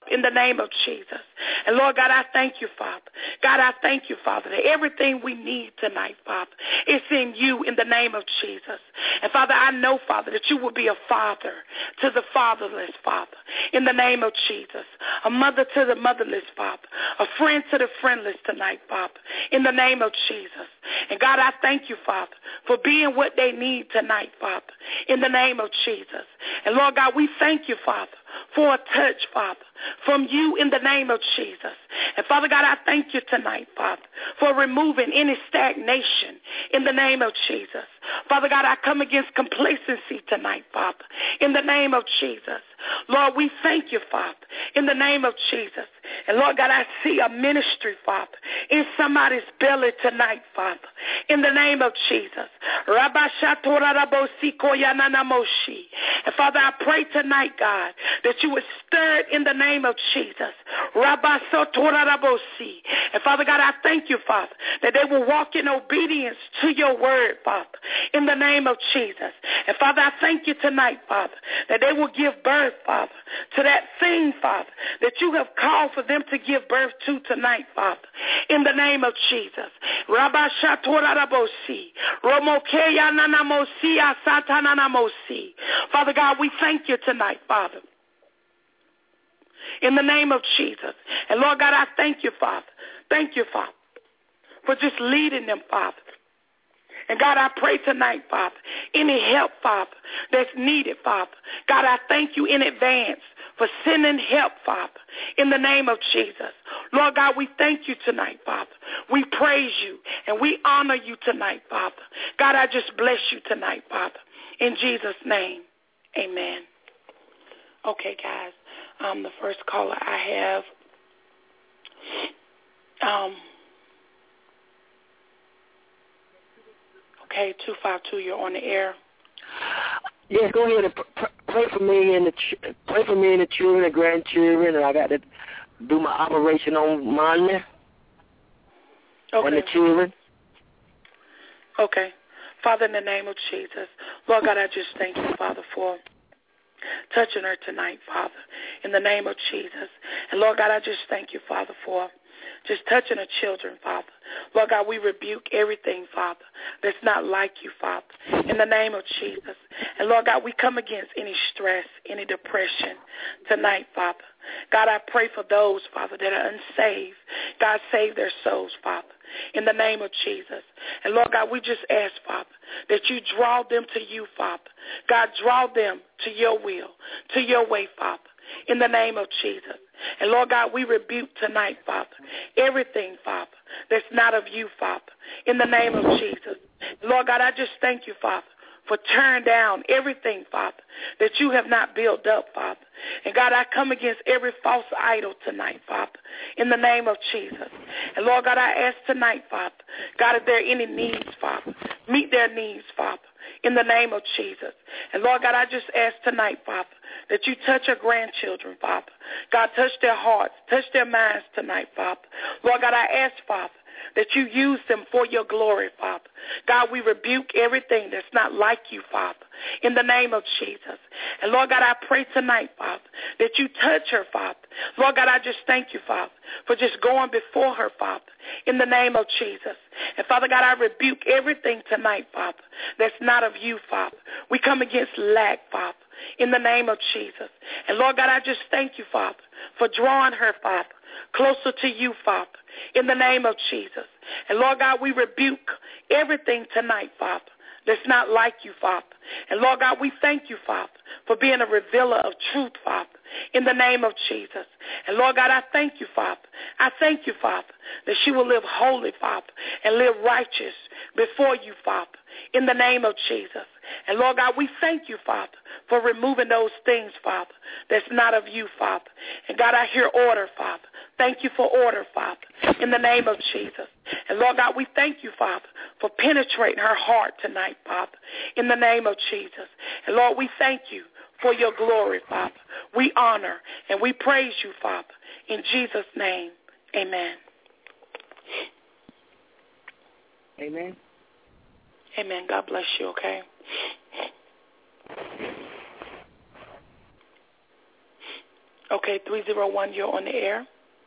in the name of Jesus. And Lord God, I thank you, Father. God, I thank you, Father, that everything we need tonight, Father, is in you in the name of Jesus. And Father, I know, Father, that you will be a father to the fatherless, Father, in the name of Jesus. A mother to the motherless, Father. A friend to the friendless tonight, Father, in the name of Jesus. And God, I thank you, Father, for being what they need tonight, Father, in the name of Jesus. And Lord God, we thank you, Father, for a touch, Father, from you in the name of Jesus. And Father God, I thank you tonight, Father, for removing any stagnation in the name of Jesus. Father God, I come against complacency tonight, Father, in the name of Jesus. Lord, we thank you, Father, in the name of Jesus. And Lord God, I see a ministry, Father, in somebody's belly tonight, Father, in the name of Jesus. And Father, I pray tonight, God, that you would stir it in the name of Jesus. And Father God, I thank you, Father, that they will walk in obedience to your word, Father, in the name of Jesus. And Father, I thank you tonight, Father, that they will give birth, Father, to that thing, Father, that you have called for them to give birth to tonight, Father, in the name of Jesus. Father God, we thank you tonight, Father, in the name of Jesus. And Lord God, I thank you, Father. Thank you, Father, for just leading them, Father. And God, I pray tonight, Father, any help, Father, that's needed, Father. God, I thank you in advance for sending help, Father, in the name of Jesus. Lord God, we thank you tonight, Father. We praise you and we honor you tonight, Father. God, I just bless you tonight, Father. In Jesus' name, amen. Okay, guys, um, the first caller I have, um, okay, two five two, you're on the air. Yes, go ahead and pr- pray for me and the ch- pray for me and the children and grandchildren, and I got to do my operation on Monday. Okay. And the children. Okay. Father, in the name of Jesus, Lord God, I just thank you, Father, for touching her tonight, Father, in the name of Jesus. And Lord God, I just thank you, Father, for just touching her children, Father. Lord God, we rebuke everything, Father, that's not like you, Father, in the name of Jesus. And Lord God, we come against any stress, any depression tonight, Father. God, I pray for those, Father, that are unsaved. God, save their souls, Father, in the name of Jesus. And Lord God, we just ask, Father, that you draw them to you, Father. God, draw them to your will, to your way, Father, in the name of Jesus. And Lord God, we rebuke tonight, Father, everything, Father, that's not of you, Father, in the name of Jesus. Lord God, I just thank you, Father, for tearing down everything, Father, that you have not built up, Father. And God, I come against every false idol tonight, Father, in the name of Jesus. And Lord God, I ask tonight, Father, God, if there are any needs, Father, meet their needs, Father, in the name of Jesus. And Lord God, I just ask tonight, Father, that you touch our grandchildren, Father. God, touch their hearts, touch their minds tonight, Father. Lord God, I ask, Father, that you use them for your glory, Father. God, we rebuke everything that's not like you, Father, in the name of Jesus. And Lord God, I pray tonight, Father, that you touch her, Father. Lord God, I just thank you, Father, for just going before her, Father, in the name of Jesus. And Father God, I rebuke everything tonight, Father, that's not of you, Father. We come against lack, Father, in the name of Jesus. And Lord God, I just thank you, Father, for drawing her, Father, closer to you, Father, in the name of Jesus. And Lord God, we rebuke everything tonight, Father, that's not like you, Father. And Lord God, we thank you, Father, for being a revealer of truth, Father, in the name of Jesus. And Lord God, I thank you, Father. I thank you, Father, that she will live holy, Father, and live righteous before you, Father, in the name of Jesus. And Lord God, we thank you, Father, for removing those things, Father, that's not of you, Father. And God, I hear order, Father. Thank you for order, Father, in the name of Jesus. And Lord God, we thank you, Father, for penetrating her heart tonight, Father, in the name of Jesus. And Lord, we thank you for your glory, Father. We honor and we praise you, Father, in Jesus' name. Amen. Amen. Amen. God bless you, okay? Okay, three zero one, you're on the air.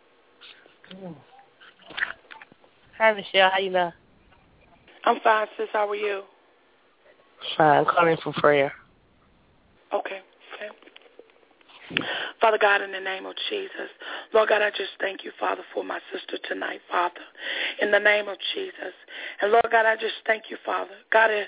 Hi, Michelle. How you doing? I'm fine, sis. How are you? Fine. I'm calling for prayer. Okay. Okay. Father God, in the name of Jesus, Lord God, I just thank you, Father, for my sister tonight, Father, in the name of Jesus. And Lord God, I just thank you, Father. God, if,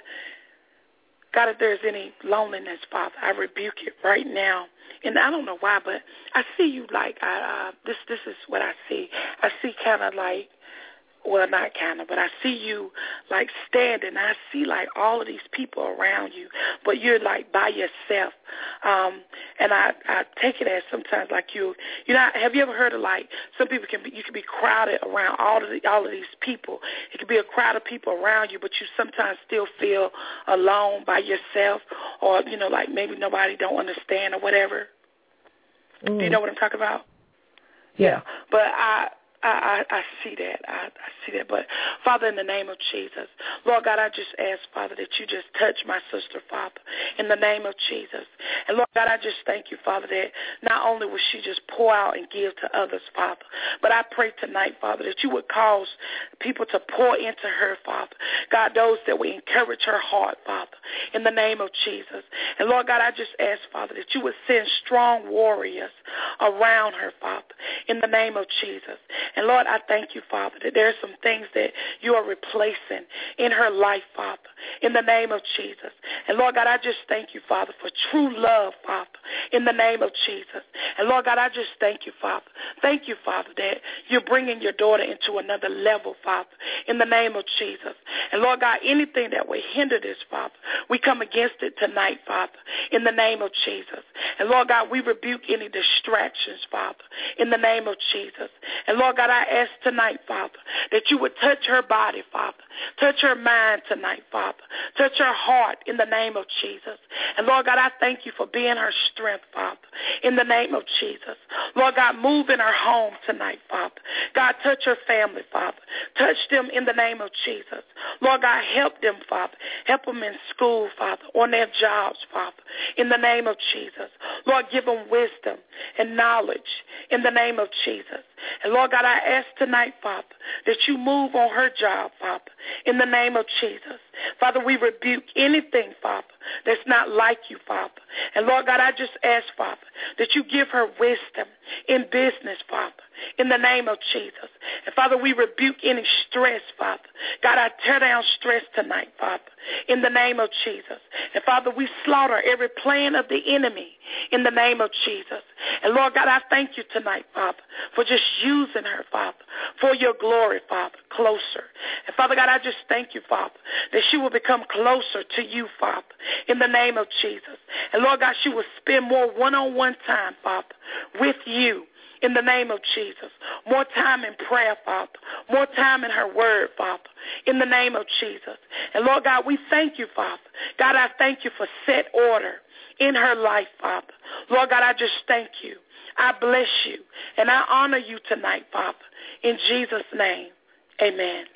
God, if there's any loneliness, Father, I rebuke it right now. And I don't know why, but I see you like, I, uh, this, this is what I see. I see kind of like, well, not kind of, but I see you like standing. I see like all of these people around you, but you're like by yourself. Um, and I, I take it as sometimes like you, you know, have you ever heard of like some people can be, you can be crowded around all of the, all of these people. It could be a crowd of people around you, but you sometimes still feel alone by yourself, or you know, like maybe nobody don't understand or whatever. Mm. Do you know what I'm talking about? Yeah. But I. I, I, I see that. I, I see that. But, Father, in the name of Jesus, Lord God, I just ask, Father, that you just touch my sister, Father, in the name of Jesus. And, Lord God, I just thank you, Father, that not only will she just pour out and give to others, Father, but I pray tonight, Father, that you would cause people to pour into her, Father. God, those that will encourage her heart, Father, in the name of Jesus. And, Lord God, I just ask, Father, that you would send strong warriors around her, Father, in the name of Jesus. And, Lord, I thank you, Father, that there are some things that you are replacing in her life, Father, in the name of Jesus. And, Lord God, I just thank you, Father, for true love, Father, in the name of Jesus. And, Lord God, I just thank you, Father. Thank you, Father, that you're bringing your daughter into another level, Father, in the name of Jesus. And, Lord God, anything that will hinder this, Father, we come against it tonight, Father, in the name of Jesus. And, Lord God, we rebuke any distractions, Father, in the name of Jesus. And, Lord God, I ask tonight, Father, that you would touch her body, Father. Touch her mind tonight, Father. Touch her heart in the name of Jesus. And, Lord God, I thank you for being her strength, Father, in the name of Jesus. Lord God, move in her home tonight, Father. God, touch her family, Father. Touch them in the name of Jesus. Lord God, help them, Father. Help them in school, Father, on their jobs, Father, in the name of Jesus. Lord, give them wisdom and knowledge in the name of Jesus. And, Lord God, I ask tonight, Father, that you move on her job, Father, in the name of Jesus. Father, we rebuke anything, Father, that's not like you, Father. And, Lord God, I just ask, Father, that you give her wisdom in business, Father, in the name of Jesus. And, Father, we rebuke any stress, Father. God, I tear down stress tonight, Father, in the name of Jesus. And, Father, we slaughter every plan of the enemy in the name of Jesus. And, Lord God, I thank you tonight, Father, for just using her, Father, for your glory, Father, closer. And, Father God, I just thank you, Father, that she will become closer to you, Father, in the name of Jesus. And, Lord God, she will spend more one-on-one time, Father, with you in the name of Jesus. More time in prayer, Father. More time in her word, Father, in the name of Jesus. And, Lord God, we thank you, Father. God, I thank you for set order in her life, Father. Lord God, I just thank you. I bless you, and I honor you tonight, Father. In Jesus' name, amen.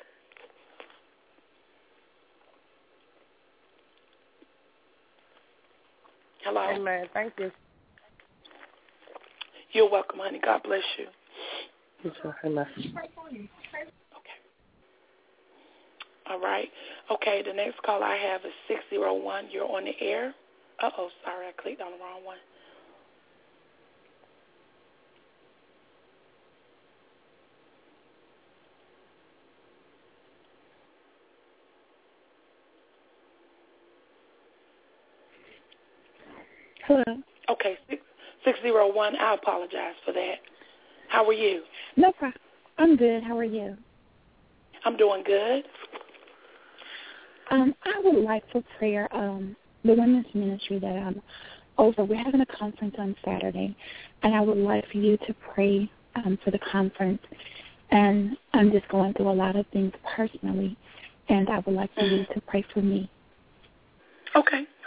Hello. Amen. Thank you. You're welcome, honey. God bless you. You too. Amen. Okay. All right. Okay, the next call I have is six zero one. You're on the air. Uh-oh, sorry, I clicked on the wrong one. Hello. Okay, six six zero one. I apologize for that. How are you? No problem. I'm good. How are you? I'm doing good. Um, I would like for prayer. Um, the women's ministry that I'm over, we're having a conference on Saturday, and I would like for you to pray um, for the conference. And I'm just going through a lot of things personally, and I would like for you to pray for me. Okay,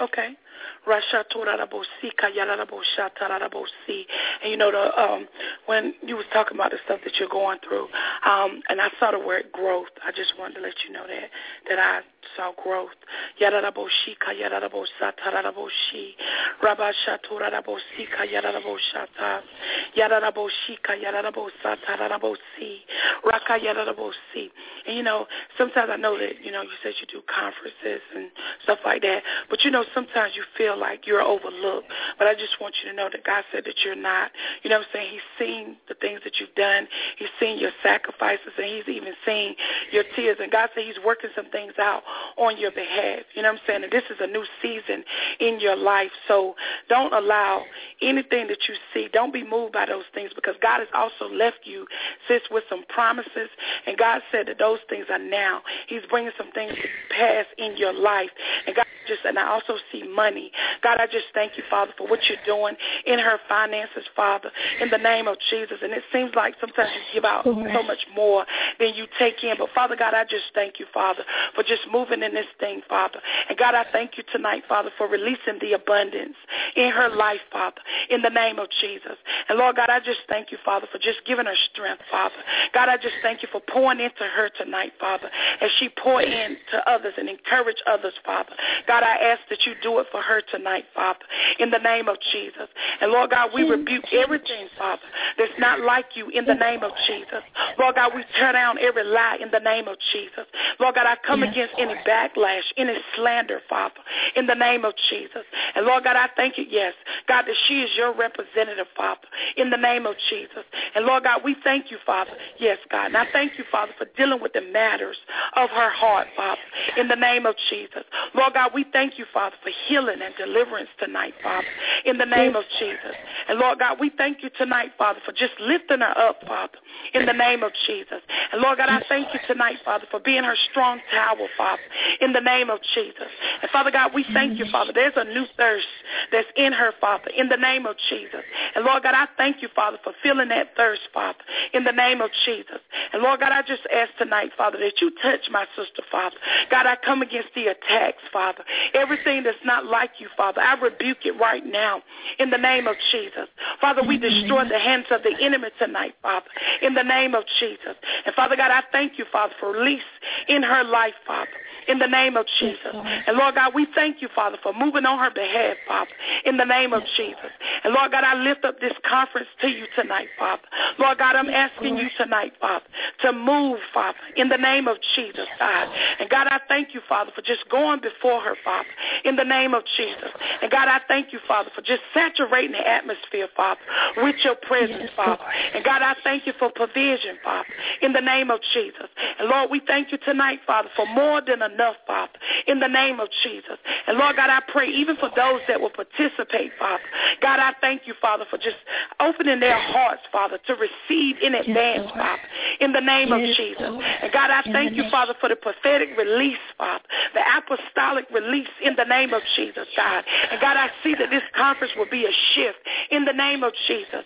Okay. Rasha Torarabosi, Kayarabosha, Tararabosi. And you know, the um, when you was talking about the stuff that you're going through, um, and I saw the word growth, I just wanted to let you know that, that I saw growth. Yararaboshi, Kayarabosa, Tararaboshi, Rabasha Torarabosi, Kayarabosha, Yararaboshi, Kayarabosa, Tararabosi, Raka Yararabosi. And you know, sometimes I know that, you know, you said you do conferences and stuff like that, but you know, sometimes you feel like you're overlooked, but I just want you to know that God said that you're not. You know what I'm saying? He's seen the things that you've done. He's seen your sacrifices, and he's even seen your tears. And God said he's working some things out on your behalf. You know what I'm saying? And this is a new season in your life, so don't allow anything that you see. Don't be moved by those things, because God has also left you, sis, with some promises, and God said that those things are now. He's bringing some things to pass in your life, and God just, and I also see money. God, I just thank you, Father, for what you're doing in her finances, Father, in the name of Jesus. And it seems like sometimes you give out so much more than you take in. But, Father God, I just thank you, Father, for just moving in this thing, Father. And, God, I thank you tonight, Father, for releasing the abundance in her life, Father, in the name of Jesus. And, Lord God, I just thank you, Father, for just giving her strength, Father. God, I just thank you for pouring into her tonight, Father, as she pour in to others and encourage others, Father. God, I ask that you do it for her tonight, Father, in the name of Jesus. And, Lord God, we rebuke everything, Father, that's not like you in the name of Jesus. Lord God, we tear down every lie in the name of Jesus. Lord God, I come against any backlash, any slander, Father, in the name of Jesus. And, Lord God, I thank you, yes, God, that she is your representative, Father, in the name of Jesus. And, Lord God, we thank you, Father, yes, God. And I thank you, Father, for dealing with the matters of her heart, Father, in the name of Jesus. Lord God, we thank you, Father, for healing and deliverance tonight, Father, in the name of Jesus. And, Lord God, we thank you tonight, Father, for just lifting her up, Father, in the name of Jesus. And, Lord God, I thank you tonight, Father, for being her strong tower, Father, in the name of Jesus. And, Father God, we thank you, Father. There's a new thirst that's in her, Father, in the name of Jesus. And, Lord God, I thank you, Father, for filling that thirst, Father, in the name of Jesus. And, Lord God, I just ask tonight, Father, that you touch my sister, Father. God, I come against the attacks, Father. Everything that's not like you, Father, I rebuke it right now in the name of Jesus. Father, we destroy the hands of the enemy tonight, Father, in the name of Jesus. And, Father God, I thank you, Father, for release in her life, Father, in the name of Jesus. And, Lord God, we thank you, Father, for moving on her behalf, Father, in the name of Jesus. And, Lord God, I lift up this conference to you tonight, Father. Lord God, I'm asking you tonight, Father, to move, Father, in the name of Jesus, God. And, God, I thank you, Father, for just going before her, Father, in the name of Jesus. And, God, I thank you, Father, for just saturating the atmosphere, Father, with your presence, Father. And, God, I thank you for provision, Father, in the name of Jesus. And, Lord, we thank you tonight, Father, for more than enough, Father, in the name of Jesus. And, Lord God, I pray even for those that will participate, Father. God, I thank you, Father, for just opening their hearts, Father, to receive in advance, Father, in the name of Jesus. And, God, I thank you, Father, for the prophetic release, Father, the apostolic release in the name of Jesus, God. And, God, I see that this conference will be a shift in the name of Jesus.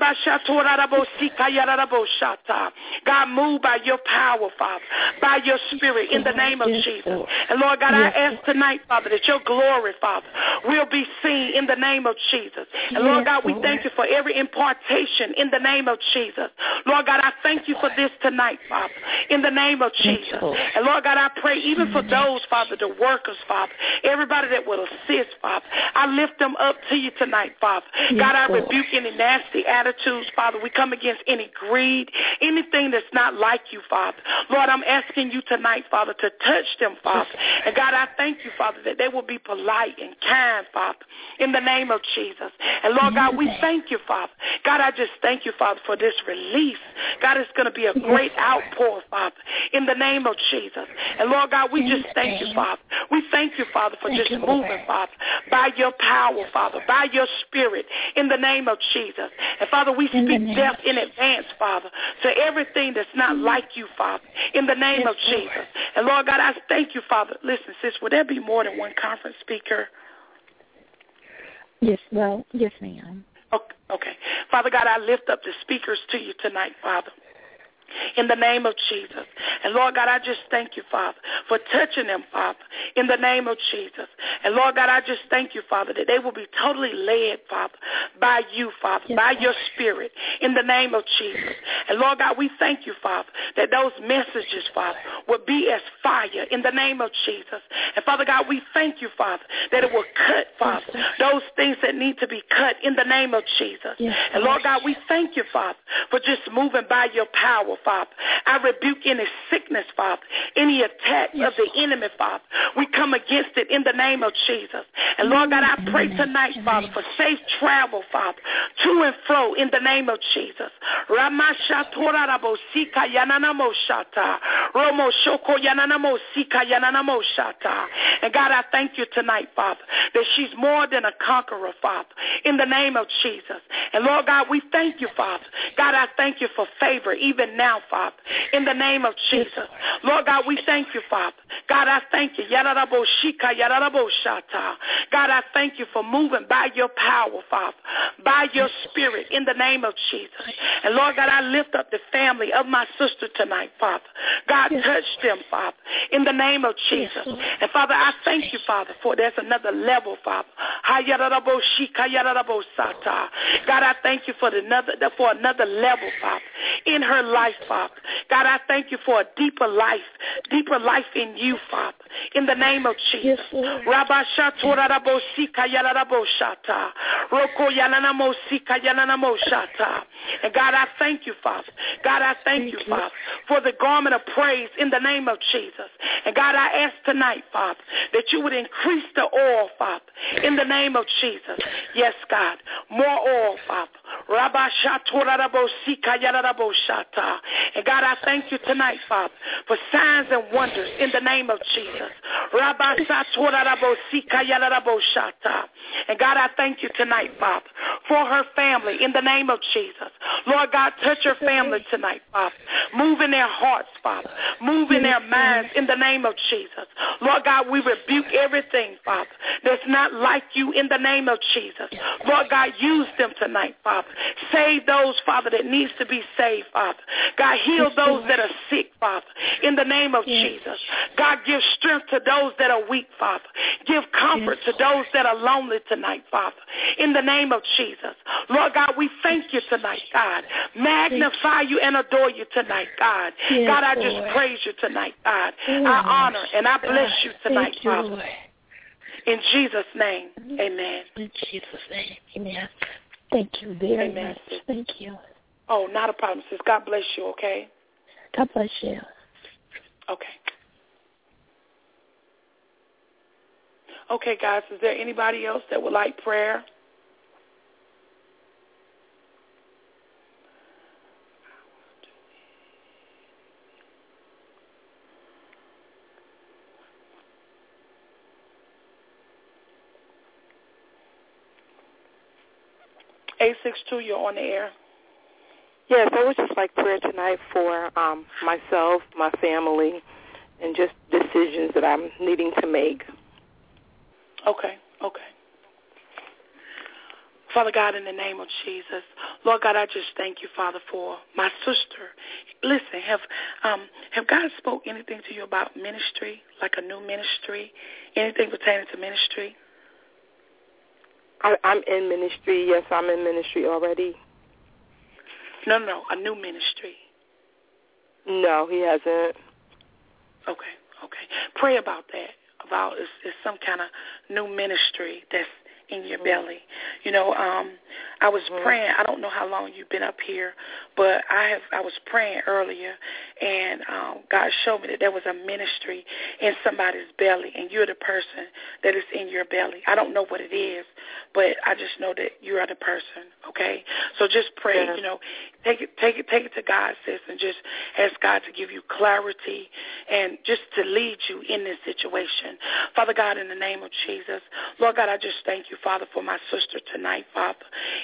God, move by your power, Father, by your spirit in the name of Jesus. And, Lord God, I ask tonight, Father, that your glory, Father, will be seen in the name of Jesus. And, Lord God, we thank you for every impartation in the name of Jesus. Lord God, I thank you for this tonight, Father, in the name of Jesus. And, Lord God, I pray even for those, Father, the workers, Father, everybody that will assist, Father. I lift them up to you tonight, Father. God, I rebuke any nasty attitudes, Father. We come against any greed, anything that's not like you, Father. Lord, I'm asking you tonight, Father, to touch them, Father. And, God, I thank you, Father, that they will be polite and kind, Father, in the name of Jesus. And, Lord God, we thank you, Father. God, I just thank you, Father, for this release. God, it's going to be a great outpour, Father, in the name of Jesus. And, Lord God, we just thank you, Father. We thank you, Father, for just moving, Father, by your power, Father, by your spirit, in the name of Jesus. And, Father, we speak death in advance, Father, to everything that's not like you, Father, in the name of Jesus. And, Lord God, I thank you, Father. Listen, sis, would there be more than one conference speaker? Yes, well, yes, ma'am. Okay. okay. Father God, I lift up the speakers to you tonight, Father. in the name of Jesus. And Lord God, I just thank you, Father, for touching them, Father, in the name of Jesus. And Lord God, I just thank you, Father, that they will be totally led, Father, by you, Father, yes, by your Spirit, in the name of Jesus. And Lord God, we thank you, Father, that those messages, Father, will be as fire in the name of Jesus. And Father God, we thank you, Father, that it will cut, Father, those things that need to be cut in the name of Jesus. Yes, and Lord God, we thank you, Father, for just moving by your power, Father. I rebuke any sickness, Father, any attack yes, of the enemy, Father. We come against it in the name of Jesus. And Lord God, I pray tonight, Father, for safe travel, Father, to and fro in the name of Jesus. And God, I thank you tonight, Father, that she's more than a conqueror, Father, in the name of Jesus. And Lord God, we thank you, Father. God, I thank you for favor even now, Father, in the name of Jesus. Lord God, we thank you, Father. God, I thank you. God, I thank you for moving by your power, Father, by your Spirit in the name of Jesus. And Lord God, I lift up the family of my sister tonight, Father. God, touch them, Father, in the name of Jesus. And Father, I thank you, Father, for there's another level, Father. God, I thank you for another for another level, Father, in her life, Father. God, I thank you for a deeper life, deeper life in you, Father, in the name of Jesus. And God, I thank you, Father. God, I thank you, Father, for the garment of praise in the name of Jesus. And God, I ask tonight, Father, that you would increase the oil, Father, in the name of Jesus. Yes, God, more oil, Father. And God, I thank you tonight, Father, for signs and wonders in the name of Jesus. And God, I thank you tonight, Father, for her family in the name of Jesus. Lord God, touch her family tonight, Father. Move in their hearts, Father. Move in their minds in the name of Jesus. Lord God, we rebuke everything, Father, that's not like you in the name of Jesus. Lord God, use them tonight, Father. Save those, Father, that needs to be saved, Father. God, heal those that are sick, Father, in the name of Jesus. God, give strength to those that are weak, Father. Give comfort to those that are lonely tonight, Father, in the name of Jesus. Lord God, we thank you tonight, God. Magnify you and adore you tonight, God. God, I just praise you tonight, God. I honor and I bless you tonight, Father. In Jesus' name, amen. In Jesus' name, amen. Thank you very amen. much. Thank you. Oh, not a problem, sis. God bless you, okay? God bless you. Okay. Okay, guys, is there anybody else that would like prayer? eight six two, you're on the air. Yes, I would just like prayer tonight for um, myself, my family, and just decisions that I'm needing to make. Okay, okay. Father God, in the name of Jesus, Lord God, I just thank you, Father, for my sister. Listen, have um, have God spoke anything to you about ministry, like a new ministry, anything pertaining to ministry? I, I'm in ministry. Yes, I'm in ministry already. No, no, a new ministry. No, he hasn't. Okay, okay. Pray about that. About it's, it's some kind of new ministry that's in your belly. You know, um, I was mm-hmm. praying. I don't know how long you've been up here, but I have. I was praying earlier, and um, God showed me that there was a ministry in somebody's belly, and you're the person that is in your belly. I don't know what it is, but I just know that you are the person. Okay, so just pray. Yeah. You know, take it, take it, take it to God, sis, and just ask God to give you clarity and just to lead you in this situation. Father God, in the name of Jesus, Lord God, I just thank you, Father, for my sister tonight, Father.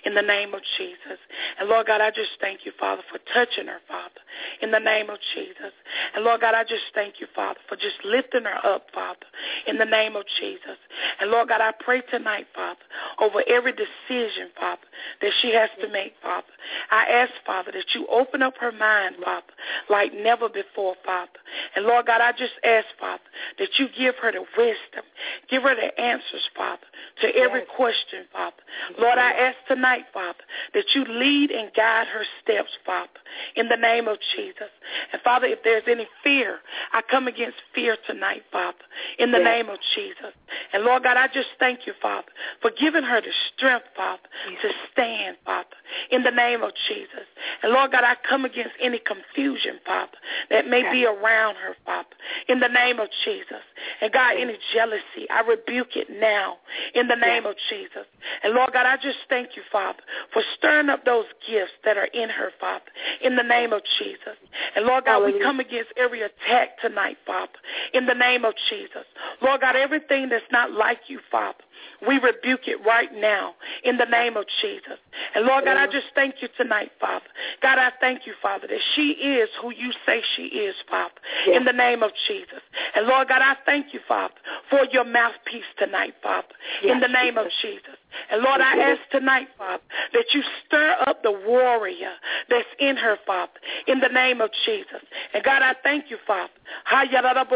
in the name of Jesus. And, Lord God, I just thank you, Father, for touching her, Father, in the name of Jesus. And, Lord God, I just thank you, Father, for just lifting her up, Father, in the name of Jesus. And, Lord God, I pray tonight, Father, over every decision, Father, that she has to make, Father. I ask, Father, that you open up her mind, Father, like never before, Father. And, Lord God, I just ask, Father, that you give her the wisdom, give her the answers, Father, to every yes. question, Father. Lord, I ask tonight, Father, that you lead and guide her steps, Father, in the name of Jesus. And, Father, if there's any fear, I come against fear tonight, Father, in the yes. name of Jesus. And, Lord God, I just thank you, Father, for giving her the strength, Father, yes. to stand, Father, in the name of Jesus. And, Lord God, I come against any confusion, Father, that may yes. be around her, Father, in the name of Jesus. And, God, any jealousy, I rebuke it now in the name yes. of Jesus. And, Lord God, I just thank you, Father, for stirring up those gifts that are in her, Father, in the name of Jesus. And, Lord God, Hallelujah. We come against every attack tonight, Father, in the name of Jesus. Lord God, everything that's not like you, Father, we rebuke it right now in the name of Jesus. And, Lord God, I just thank you tonight, Father. God, I thank you, Father, that she is who you say she is, Father, yes. in the name of Jesus. And, Lord God, I thank you, Father, for your mouthpiece tonight, Father, yes. in the name of Jesus. And, Lord, I ask tonight, Father, that you stir up the warrior that's in her, Father, in the name of Jesus. And, God, I thank you, Father. And,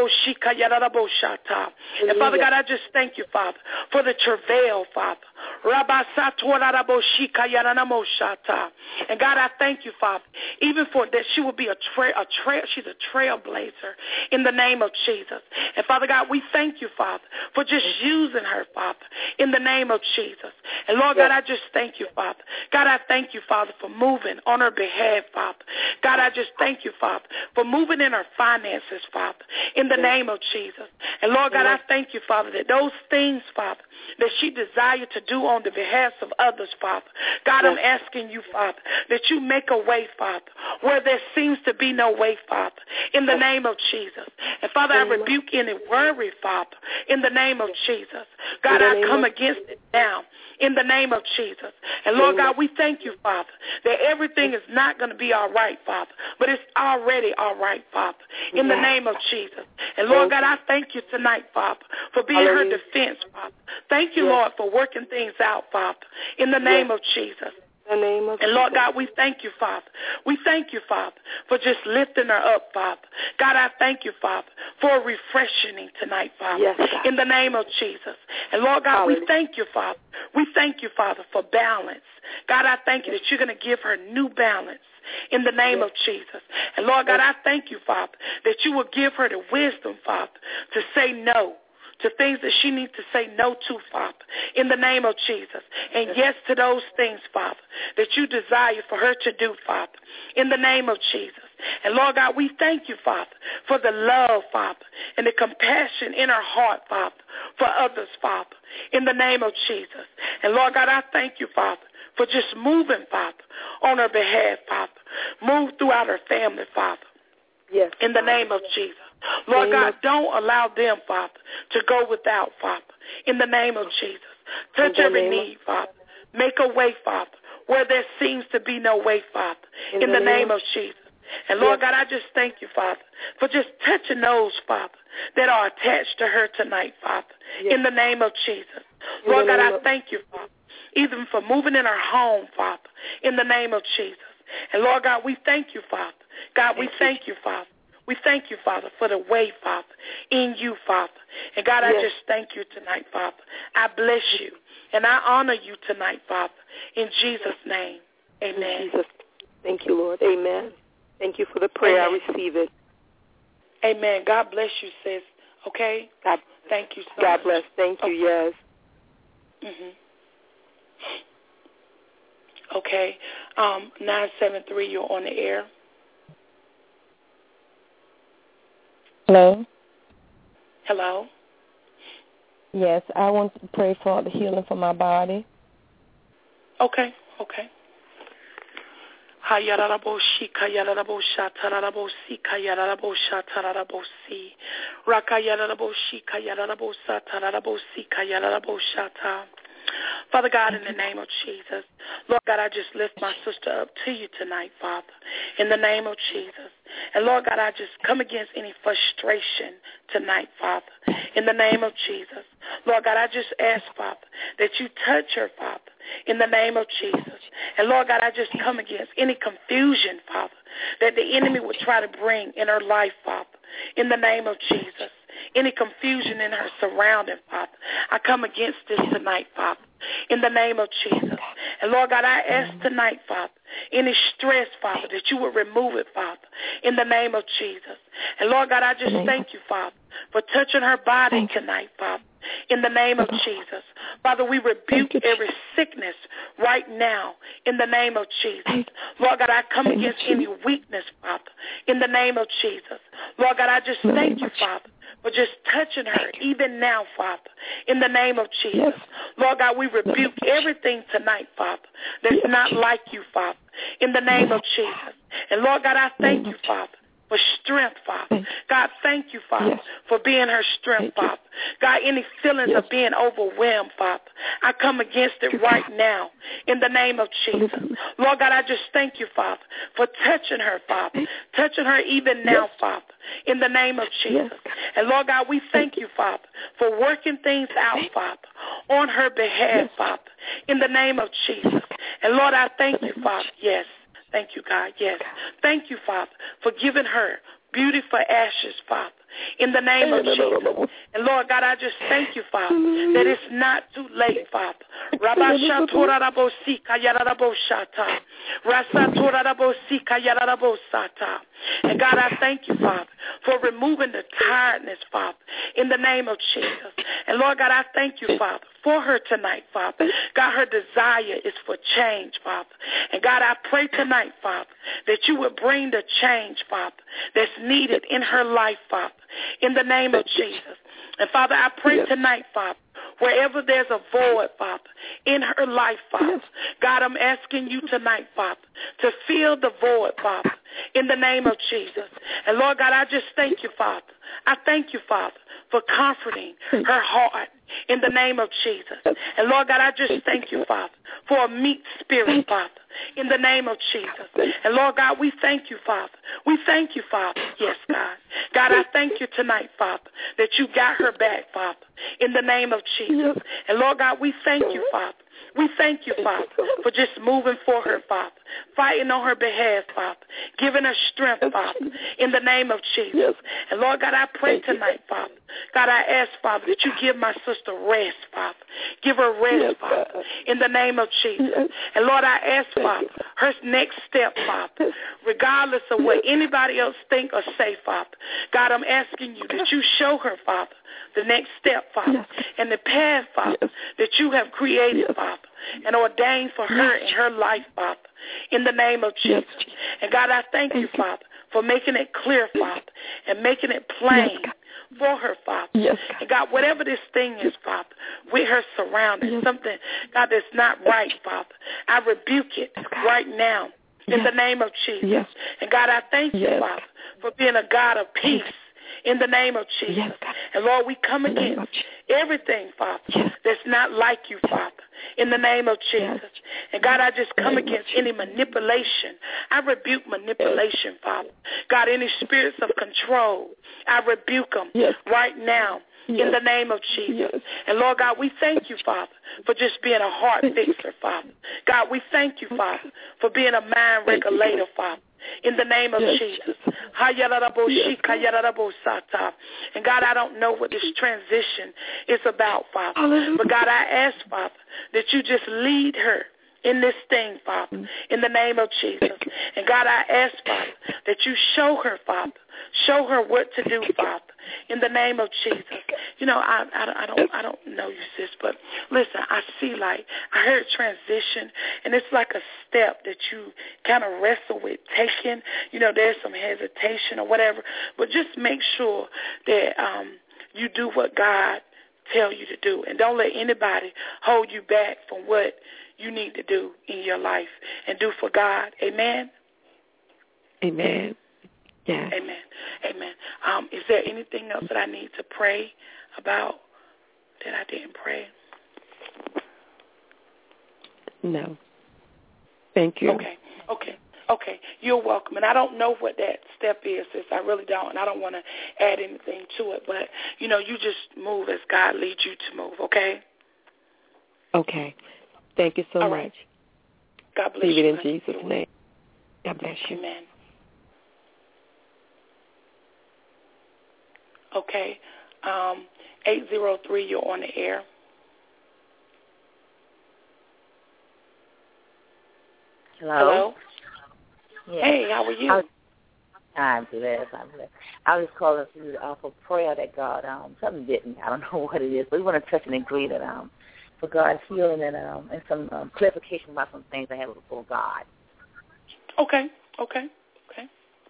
Father God, I just thank you, Father, for the travail, Father. And, God, I thank you, Father, even for that she will be a trail, a trail, she's a trailblazer in the name of Jesus. And, Father God, we thank you, Father, for just using her, Father, in the name of Jesus. And, Lord God, I just thank you, Father. God, I thank you, Father, for moving on her behalf, Father. God, I just thank you, Father, for moving in her finances, Father, in the name of Jesus. And, Lord God, I thank you, Father, that those things, Father, that she desired to do on the behalf of others, Father. God, I'm asking you, Father, that you make a way, Father, where there seems to be no way, Father, in the name of Jesus. And, Father, I rebuke any worry, Father, in the name of Jesus. God, I come against it now in the name of Jesus. And, Lord God, we thank you, Father, that everything is not going to be all right, Father, but it's already all right, Father, in the name of Jesus. And, Lord God, I thank you tonight, Father, for being her defense, Father. Thank you, Lord, for working things out, Father, in the name of Jesus. The name of and, Lord God, we thank you, Father. We thank you, Father, for just lifting her up, Father. God, I thank you, Father, for refreshing tonight, Father, yes, in the name of Jesus. And, Lord God, Hallelujah. we thank you, Father. We thank you, Father, for balance. God, I thank you that you're going to give her new balance in the name yes. of Jesus. And, Lord God, I thank you, Father, that you will give her the wisdom, Father, to say no to things that she needs to say no to, Father, in the name of Jesus. And yes to those things, Father, that you desire for her to do, Father, in the name of Jesus. And, Lord God, we thank you, Father, for the love, Father, and the compassion in her heart, Father, for others, Father, in the name of Jesus. And, Lord God, I thank you, Father, for just moving, Father, on her behalf, Father. Move throughout her family, Father, yes. in the name of Jesus. Lord God, don't allow them, Father, to go without, Father, in the name of Jesus. Touch every need, Father. Make a way, Father, where there seems to be no way, Father, in the name of Jesus. And, Lord God, I just thank you, Father, for just touching those, Father, that are attached to her tonight, Father, in the name of Jesus. Lord God, I thank you, Father, even for moving in her home, Father, in the name of Jesus. And, Lord God, we thank you, Father. God, we thank you, Father. We thank you, Father, for the way, Father, in you, Father. And, God, I yes. just thank you tonight, Father. I bless you, and I honor you tonight, Father, in Jesus' name. Amen. In Jesus. Thank you, Lord. Amen. Thank you for the prayer. Amen. I receive it. Amen. God bless you, sis. Okay? God, thank you so God much. bless. Thank you, okay. yes. Mm-hmm. Okay. Um, nine seven three, you're on the air. Hello? Hello? Yes, I want to pray for the healing for my body. Okay, okay. Hayararaboshi, kayararabosha, tararabosi, kayararabosha, tararabosi. Rakayararaboshi, kayararabosa, tararabosi, kayararabosha, ta. Father God, in the name of Jesus, Lord God, I just lift my sister up to you tonight, Father, in the name of Jesus. And Lord God, I just come against any frustration tonight, Father, in the name of Jesus. Lord God, I just ask, Father, that you touch her, Father, in the name of Jesus. And Lord God, I just come against any confusion, Father, that the enemy would try to bring in her life, Father, in the name of Jesus. Any confusion in her surrounding, Father, I come against this tonight, Father, in the name of Jesus. And Lord God, I ask tonight, Father, any stress, Father, that you would remove it, Father, in the name of Jesus. And Lord God, I just thank you, Father, for touching her body tonight, Father, in the name of Jesus. Father, we rebuke every sickness right now in the name of Jesus. Lord God, I come against any weakness, Father, in the name of Jesus. Lord God, I just thank you, Father, for just touching her even now, Father, in the name of Jesus. Lord God, we rebuke everything tonight, Father, that's not like you, Father, in the name of Jesus. And Lord God, I thank you, Father, for strength, Father. God, thank you, Father, yes. for being her strength, Father. God, any feelings yes. of being overwhelmed, Father, I come against it right now in the name of Jesus. Lord God, I just thank you, Father, for touching her, Father, touching her even now, yes. Father, in the name of Jesus. Yes. And Lord God, we thank you, Father, for working things out, Father, on her behalf, Father, in the name of Jesus. And Lord, I thank you, Father, yes. Thank you, God. Yes. Thank you, Father, for giving her beauty for ashes, Father, in the name of Jesus. And Lord God, I just thank you, Father, that it's not too late, Father. And God, I thank you, Father, for removing the tiredness, Father, in the name of Jesus. And Lord God, I thank you, Father, for her tonight, Father. God, her desire is for change, Father. And God, I pray tonight, Father, that you would bring the change, Father, that's needed in her life, Father, in the name of Jesus. And Father, I pray tonight, Father, wherever there's a void, Father, in her life, Father, God, I'm asking you tonight, Father, to fill the void, Father, in the name of Jesus. And Lord God, I just thank you, Father. I thank you, Father, for comforting her heart in the name of Jesus. And Lord God, I just thank you, Father, for a meek spirit, Father, in the name of Jesus. And Lord God, we thank you, Father. We thank you, Father. Yes, God. God, I thank you tonight, Father, that you got her back, Father, in the name of Jesus. And Lord God, we thank you, Father. We thank you, Father, for just moving for her, Father, fighting on her behalf, Father, giving her strength, Father, in the name of Jesus. And Lord God, I pray tonight, Father. God, I ask, Father, that you give my sister rest, Father. Give her rest, Father, in the name of Jesus. And Lord, I ask, Father, her next step, Father, regardless of what anybody else think or say, Father. God, I'm asking you that you show her, Father, the next step, Father, and the path, Father, that you have created, Father, and ordained for her in her life, Father, in the name of Jesus. And God, I thank you, Father, for making it clear, Father, and making it plain for her, Father. And God, whatever this thing is, Father, with her surroundings, something, God, that's not right, Father, I rebuke it right now in the name of Jesus. And God, I thank you, Father, for being a God of peace. In the name of Jesus. Yes, and Lord, we come against everything, Father, yes. that's not like you, Father, in the name of Jesus. Yes. And God, I just come against any manipulation. I rebuke manipulation, yes. Father. God, any spirits of control, I rebuke them yes. right now. Yes. In the name of Jesus. Yes. And Lord God, we thank you, Father, for just being a heart fixer, Father. God, we thank you, Father, for being a mind regulator, Father. In the name of yes. Jesus. Yes. And God, I don't know what this transition is about, Father. Hallelujah. But God, I ask, Father, that you just lead her in this thing, Father, in the name of Jesus. And God, I ask, Father, that you show her, Father, show her what to do, Father, in the name of Jesus. You know, I, I, I don't I don't know you, sis, but listen, I see like, I heard transition, and it's like a step that you kind of wrestle with taking. You know, there's some hesitation or whatever, but just make sure that um, you do what God tell you to do, and don't let anybody hold you back from what you need to do in your life and do for God. Amen? Amen. Yeah. Amen. Amen. Um, is there anything else that I need to pray about that I didn't pray? No. Thank you. Okay, okay, okay. You're welcome. And I don't know what that step is, sis. I really don't, and I don't want to add anything to it. But, you know, you just move as God leads you to move, okay? Okay. Thank you so All much. right. God bless Leave you. it in Jesus' name. God bless you. Amen. Okay. Um, eight zero three, you're on the air. Hello. Hello? Yes. Hey, how are you? I, I'm blessed. I'm blessed. I was calling to uh, for prayer that God, um, something didn't. I don't know what it is, but we want to touch and agree that um, for God's healing and um, and some um, clarification about some things I have before God. Okay, okay, okay.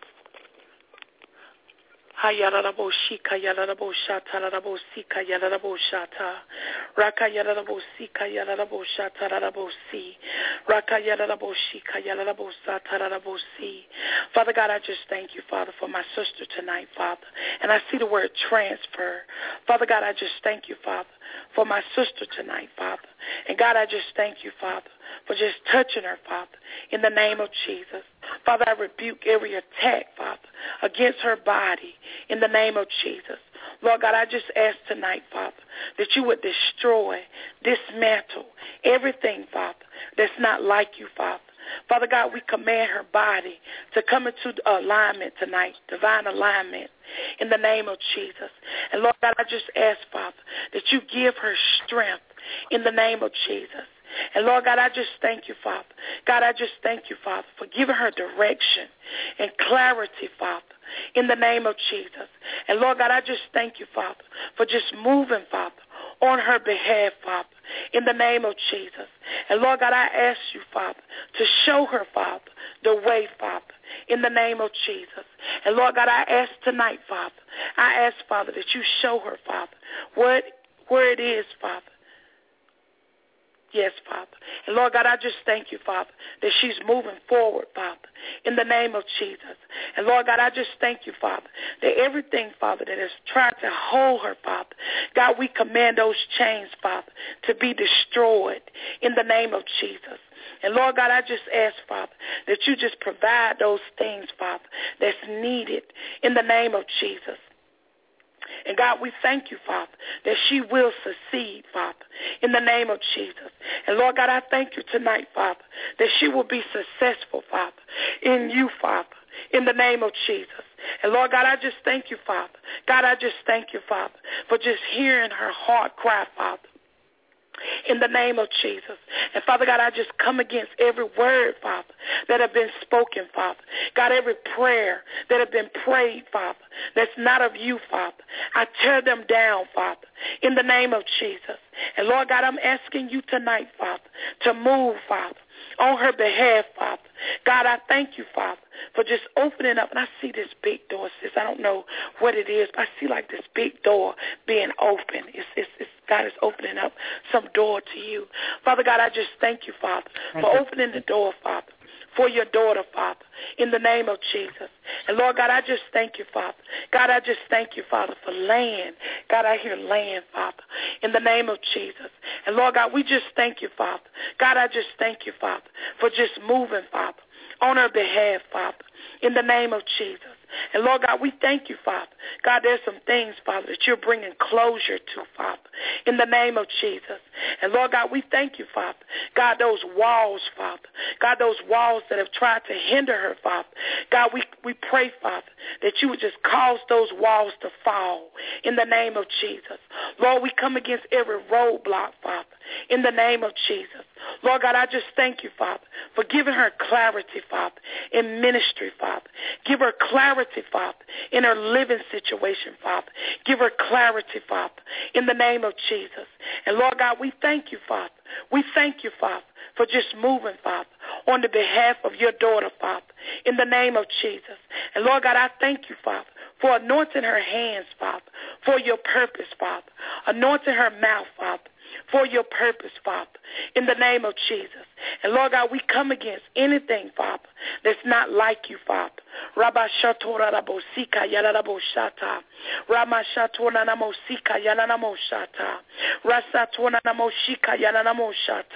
Hayarabo shika yarabo shata rabo sika yarabo shata raka yarabo sika yarabo shata rabo si raka yarabo shika yarabo sata rabo si. Father God, I just thank you, Father, for my sister tonight, Father, and I see the word transfer. Father God, I just thank you, Father, for my sister tonight, Father, and God, I just thank you, Father, for just touching her, Father, in the name of Jesus. Father, I rebuke every attack, Father, against her body in the name of Jesus. Lord God, I just ask tonight, Father, that you would destroy, dismantle everything, Father, that's not like you, Father. Father God, we command her body to come into alignment tonight, divine alignment, in the name of Jesus. And Lord God, I just ask, Father, that you give her strength in the name of Jesus. And Lord God, I just thank you, Father. God, I just thank you, Father, for giving her direction and clarity, Father, in the name of Jesus. And Lord God, I just thank you, Father, for just moving, Father, on her behalf, Father, in the name of Jesus. And Lord God, I ask you, Father, to show her, Father, the way, Father, in the name of Jesus. And Lord God, I ask tonight, Father, I ask, Father, that you show her, Father, what, where it is, Father. Yes, Father. And Lord God, I just thank you, Father, that she's moving forward, Father, in the name of Jesus. And Lord God, I just thank you, Father, that everything, Father, that has tried to hold her, Father, God, we command those chains, Father, to be destroyed in the name of Jesus. And Lord God, I just ask, Father, that you just provide those things, Father, that's needed in the name of Jesus. And God, we thank you, Father, that she will succeed, Father, in the name of Jesus. And Lord God, I thank you tonight, Father, that she will be successful, Father, in you, Father, in the name of Jesus. And Lord God, I just thank you, Father. God, I just thank you, Father, for just hearing her heart cry, Father, in the name of Jesus. And Father God, I just come against every word, Father, that have been spoken, Father. God, every prayer that have been prayed, Father, that's not of you, Father. I tear them down, Father, in the name of Jesus. And Lord God, I'm asking you tonight, Father, to move, Father, on her behalf, Father. God, I thank you, Father, for just opening up. And I see this big door, sis. I don't know what it is, but I see like this big door being open. It's, it's, it's God is opening up some door to you. Father God, I just thank you, Father, for opening the door, Father, for your daughter, Father, in the name of Jesus. And Lord God, I just thank you, Father. God, I just thank you, Father, for land. God, I hear land, Father, in the name of Jesus. And Lord God, we just thank you, Father. God, I just thank you, Father, for just moving, Father, on her behalf, Father, in the name of Jesus. And Lord God, we thank you, Father. God, there's some things, Father, that you're bringing closure to, Father, in the name of Jesus. And Lord God, we thank you, Father. God, those walls, Father. God, those walls that have tried to hinder her, Father. God, we, we pray, Father, that you would just cause those walls to fall in the name of Jesus. Lord, we come against every roadblock, Father, in the name of Jesus. Lord God, I just thank you, Father, for giving her clarity, Father, in ministry, Father. Give her clarity, Father, in her living situation, Father. Give her clarity, Father, in the name of Jesus. And Lord God, we thank you, Father. We thank you, Father, for just moving, Father, on the behalf of your daughter, Father, in the name of Jesus. And Lord God, I thank you, Father, for anointing her hands, Father, for your purpose, Father. Anointing her mouth, Father, for your purpose, Father, in the name of Jesus. And Lord God, we come against anything, Father, that's not like you, Father. Rabba shatora rabo sika yarabo shata. Rama shatora namo sika yanamo shata. Rasa tona namo shika yanamo shata.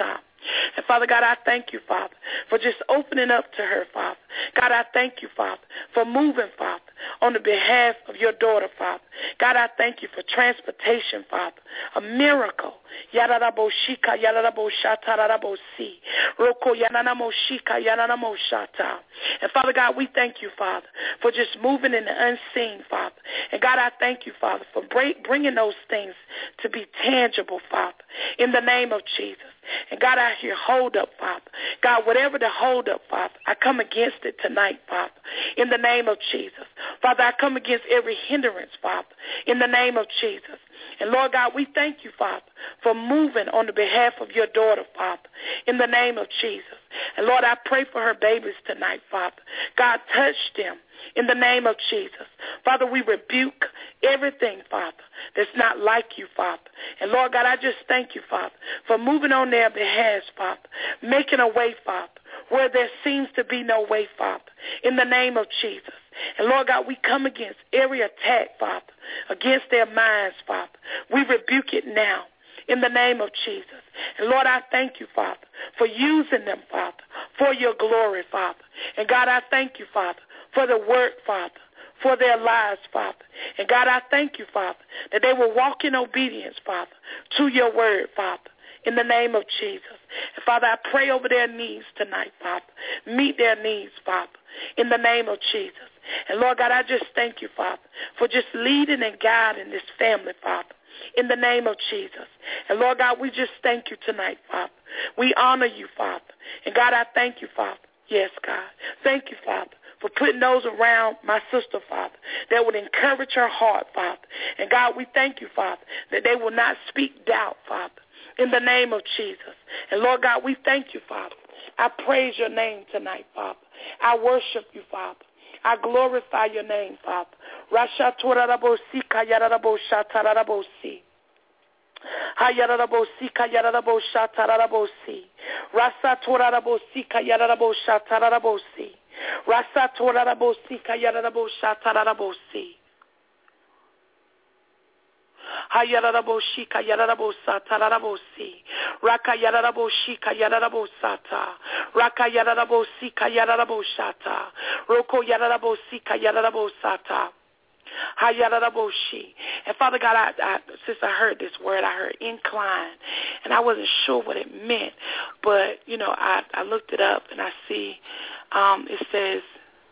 And, Father God, I thank you, Father, for just opening up to her, Father. God, I thank you, Father, for moving, Father, on the behalf of your daughter, Father. God, I thank you for transportation, Father, a miracle. Yararaboshika, yararaboshatararabosi, roko yananamoshika, yananamoshata. And, Father God, we thank you, Father, for just moving in the unseen, Father. And, God, I thank you, Father, for bringing those things to be tangible, Father, in the name of Jesus. And, God, I hear hold up, Father. God, whatever the hold up, Father, I come against it tonight, Father, in the name of Jesus. Father, I come against every hindrance, Father, in the name of Jesus. And, Lord God, we thank you, Father, for moving on the behalf of your daughter, Father, in the name of Jesus. And, Lord, I pray for her babies tonight, Father. God, touch them in the name of Jesus. Father, we rebuke everything, Father, that's not like you, Father. And, Lord God, I just thank you, Father, for moving on their behalf, Father, making a way, Father, where there seems to be no way, Father, in the name of Jesus. And, Lord God, we come against every attack, Father, against their minds, Father. We rebuke it now in the name of Jesus. And, Lord, I thank you, Father, for using them, Father, for your glory, Father. And, God, I thank you, Father, for the work, Father, for their lives, Father. And, God, I thank you, Father, that they will walk in obedience, Father, to your word, Father, in the name of Jesus. And, Father, I pray over their needs tonight, Father. Meet their needs, Father, in the name of Jesus. And, Lord God, I just thank you, Father, for just leading and guiding this family, Father, in the name of Jesus. And, Lord God, we just thank you tonight, Father. We honor you, Father. And, God, I thank you, Father. Yes, God. Thank you, Father, for putting those around my sister, Father, that would encourage her heart, Father. And, God, we thank you, Father, that they will not speak doubt, Father, in the name of Jesus. And, Lord God, we thank you, Father. I praise your name tonight, Father. I worship you, Father. I glorify your name, Father. Rasha Torarabosi Kayarabosa Tarabosi. Hayarabosi Kayarabosa Tarabosi. Rasa Torarabosi Kayarabosa Tarabosi. Rasa Torarabosi Kayarabosa Tarabosi. Hayaraboshi Kayarabosa Tarabosi. Raka Yaraboshi Kayarabosata. Raka Yarabosi Kayarabosata. Roko Yarabosi Kayarabosata. Hayaraboshi. And Father God, I, I, since I heard this word, I heard incline, and I wasn't sure what it meant, but, you know, I, I looked it up, and I see um, it says,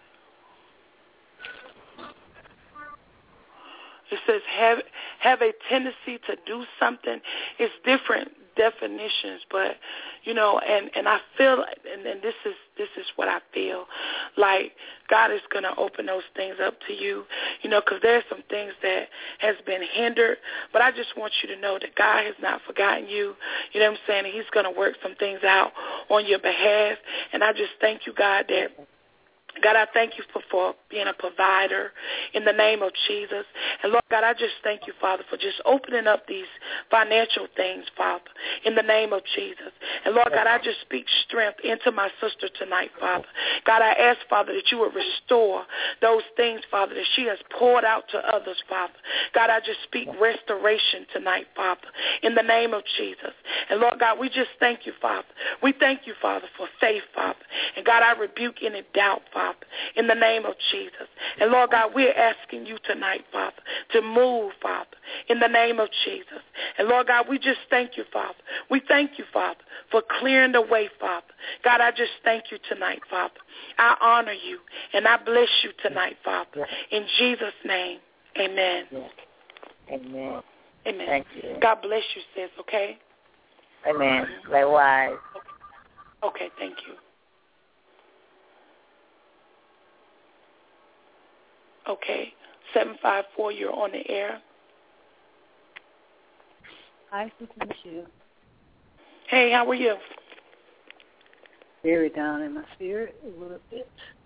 It says have have a tendency to do something. It's different definitions, but you know, and, and I feel, and, and this is this is what I feel like God is going to open those things up to you, you know, because there's some things that has been hindered, but I just want you to know that God has not forgotten you. You know what I'm saying? And He's going to work some things out on your behalf, and I just thank you, God, that. God, I thank you for, for being a provider in the name of Jesus. And, Lord God, I just thank you, Father, for just opening up these financial things, Father, in the name of Jesus. And, Lord God, I just speak strength into my sister tonight, Father. God, I ask, Father, that you would restore those things, Father, that she has poured out to others, Father. God, I just speak restoration tonight, Father, in the name of Jesus. And, Lord God, we just thank you, Father. We thank you, Father, for faith, Father. And, God, I rebuke any doubt, Father, in the name of Jesus. And, Lord God, we're asking you tonight, Father, to move, Father, in the name of Jesus. And, Lord God, we just thank you, Father. We thank you, Father, for clearing the way, Father. God, I just thank you tonight, Father. I honor you, and I bless you tonight, Father. In Jesus' name, amen. Amen. Amen. Thank you. God bless you, sis, okay? Amen. Likewise. Okay, thank you. Okay, seven five four, you're on the air. Hi, Sister Michelle. Hey, how are you? Very down in my spirit a little bit.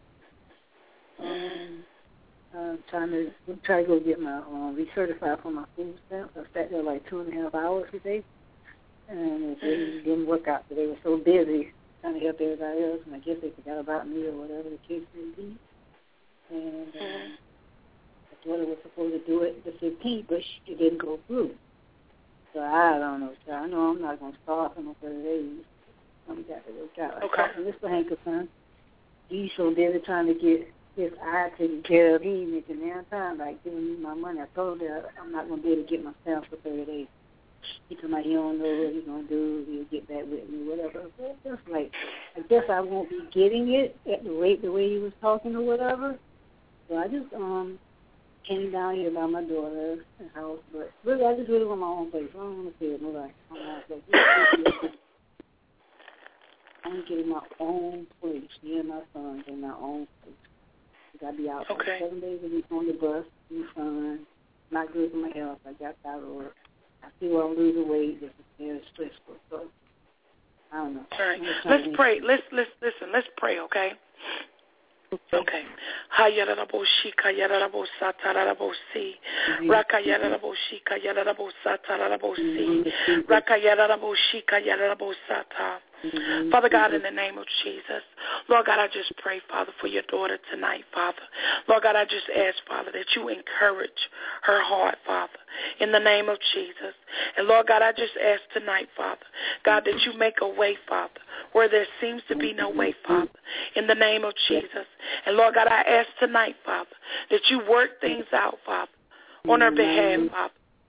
Um, I'm trying to I'm trying to go get my um, recertified for my food stamps. I sat there like two and a half hours today, and it really didn't work out. But they were so busy trying to help everybody else, and I guess they forgot about me or whatever the case may be. And um, my daughter was supposed to do it the fifteenth, but she, it didn't go through. So I don't know. So I know I'm not going to start for no thirty days. something got to work out. Okay. I talked to Mister Hankerson. He's so busy trying to get his eye taken care of. He ain't making damn time like giving me my money. I told him that I'm not going to be able to get my stamps for thirty days. He told me he don't know what he's going to do. He'll get back with me, whatever. So just like, I guess I won't be getting it at the rate the way he was talking or whatever. So I just um came down here by my daughter's house. But really, I just really want my own place. I don't want to stay at nobody. I don't want to I'm getting my own place, me and my sons in my own place. Because I be out okay. like seven days a week on the bus, be fun. Not good for my health. I got thyroid. I feel I'm losing weight. This is very stressful. So I don't know. All right. Let's pray. Let's let's listen. Let's pray. Okay. Okay. Hayararaboshika yararabosatararabosi. Rakayararaboshika yararabosatararabosi. Rakayararaboshika yararabosata. Father God, in the name of Jesus, Lord God, I just pray, Father, for your daughter tonight, Father. Lord God, I just ask, Father, that you encourage her heart, Father, in the name of Jesus. And Lord God, I just ask tonight, Father, God, that you make a way, Father, where there seems to be no way, Father, in the name of Jesus. And Lord God, I ask tonight, Father, that you work things out, Father, on her behalf, Father,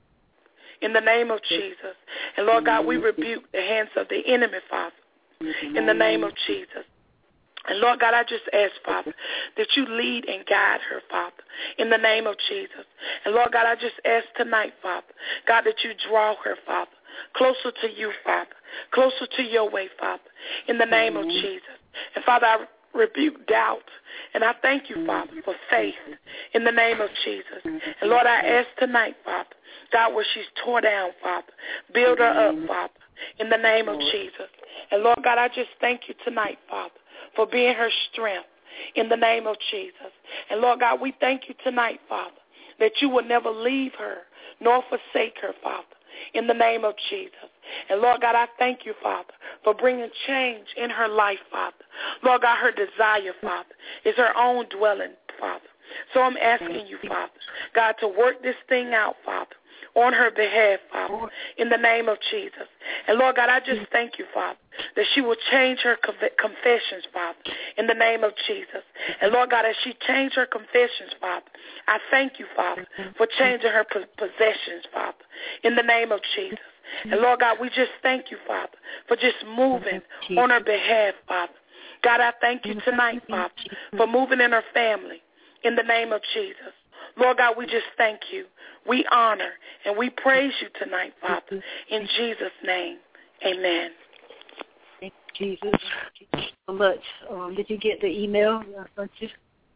in the name of Jesus. And Lord God, we rebuke the hands of the enemy, Father, in the name of Jesus. And Lord God, I just ask, Father, that you lead and guide her, Father, in the name of Jesus. And Lord God, I just ask tonight, Father, God, that you draw her, Father, closer to you, Father, closer to your way, Father, in the name of Jesus. And Father, I rebuke doubt, and I thank you, Father, for faith in the name of Jesus. And Lord, I ask tonight, Father, God, where she's torn down, Father, build her up, Father, in the name of Jesus. And Lord God, I just thank you tonight, Father, for being her strength in the name of Jesus. And Lord God, we thank you tonight, Father, that you will never leave her nor forsake her, Father, in the name of Jesus. And Lord God, I thank you, Father, for bringing change in her life, Father. Lord God, her desire, Father, is her own dwelling, Father. So I'm asking you, Father, God, to work this thing out, Father, on her behalf, Father, in the name of Jesus. And Lord God, I just thank you, Father, that she will change her confessions, Father, in the name of Jesus. And Lord God, as she changed her confessions, Father, I thank you, Father, for changing her possessions, Father, in the name of Jesus. And Lord God, we just thank you, Father, for just moving on her behalf, Father. God, I thank you tonight, Father, for moving in her family, in the name of Jesus. Lord God, we just thank you. We honor and we praise you tonight, Father, in Jesus' name. Amen. Thank you, Jesus. Thank you so much. Um, did you get the email I sent you?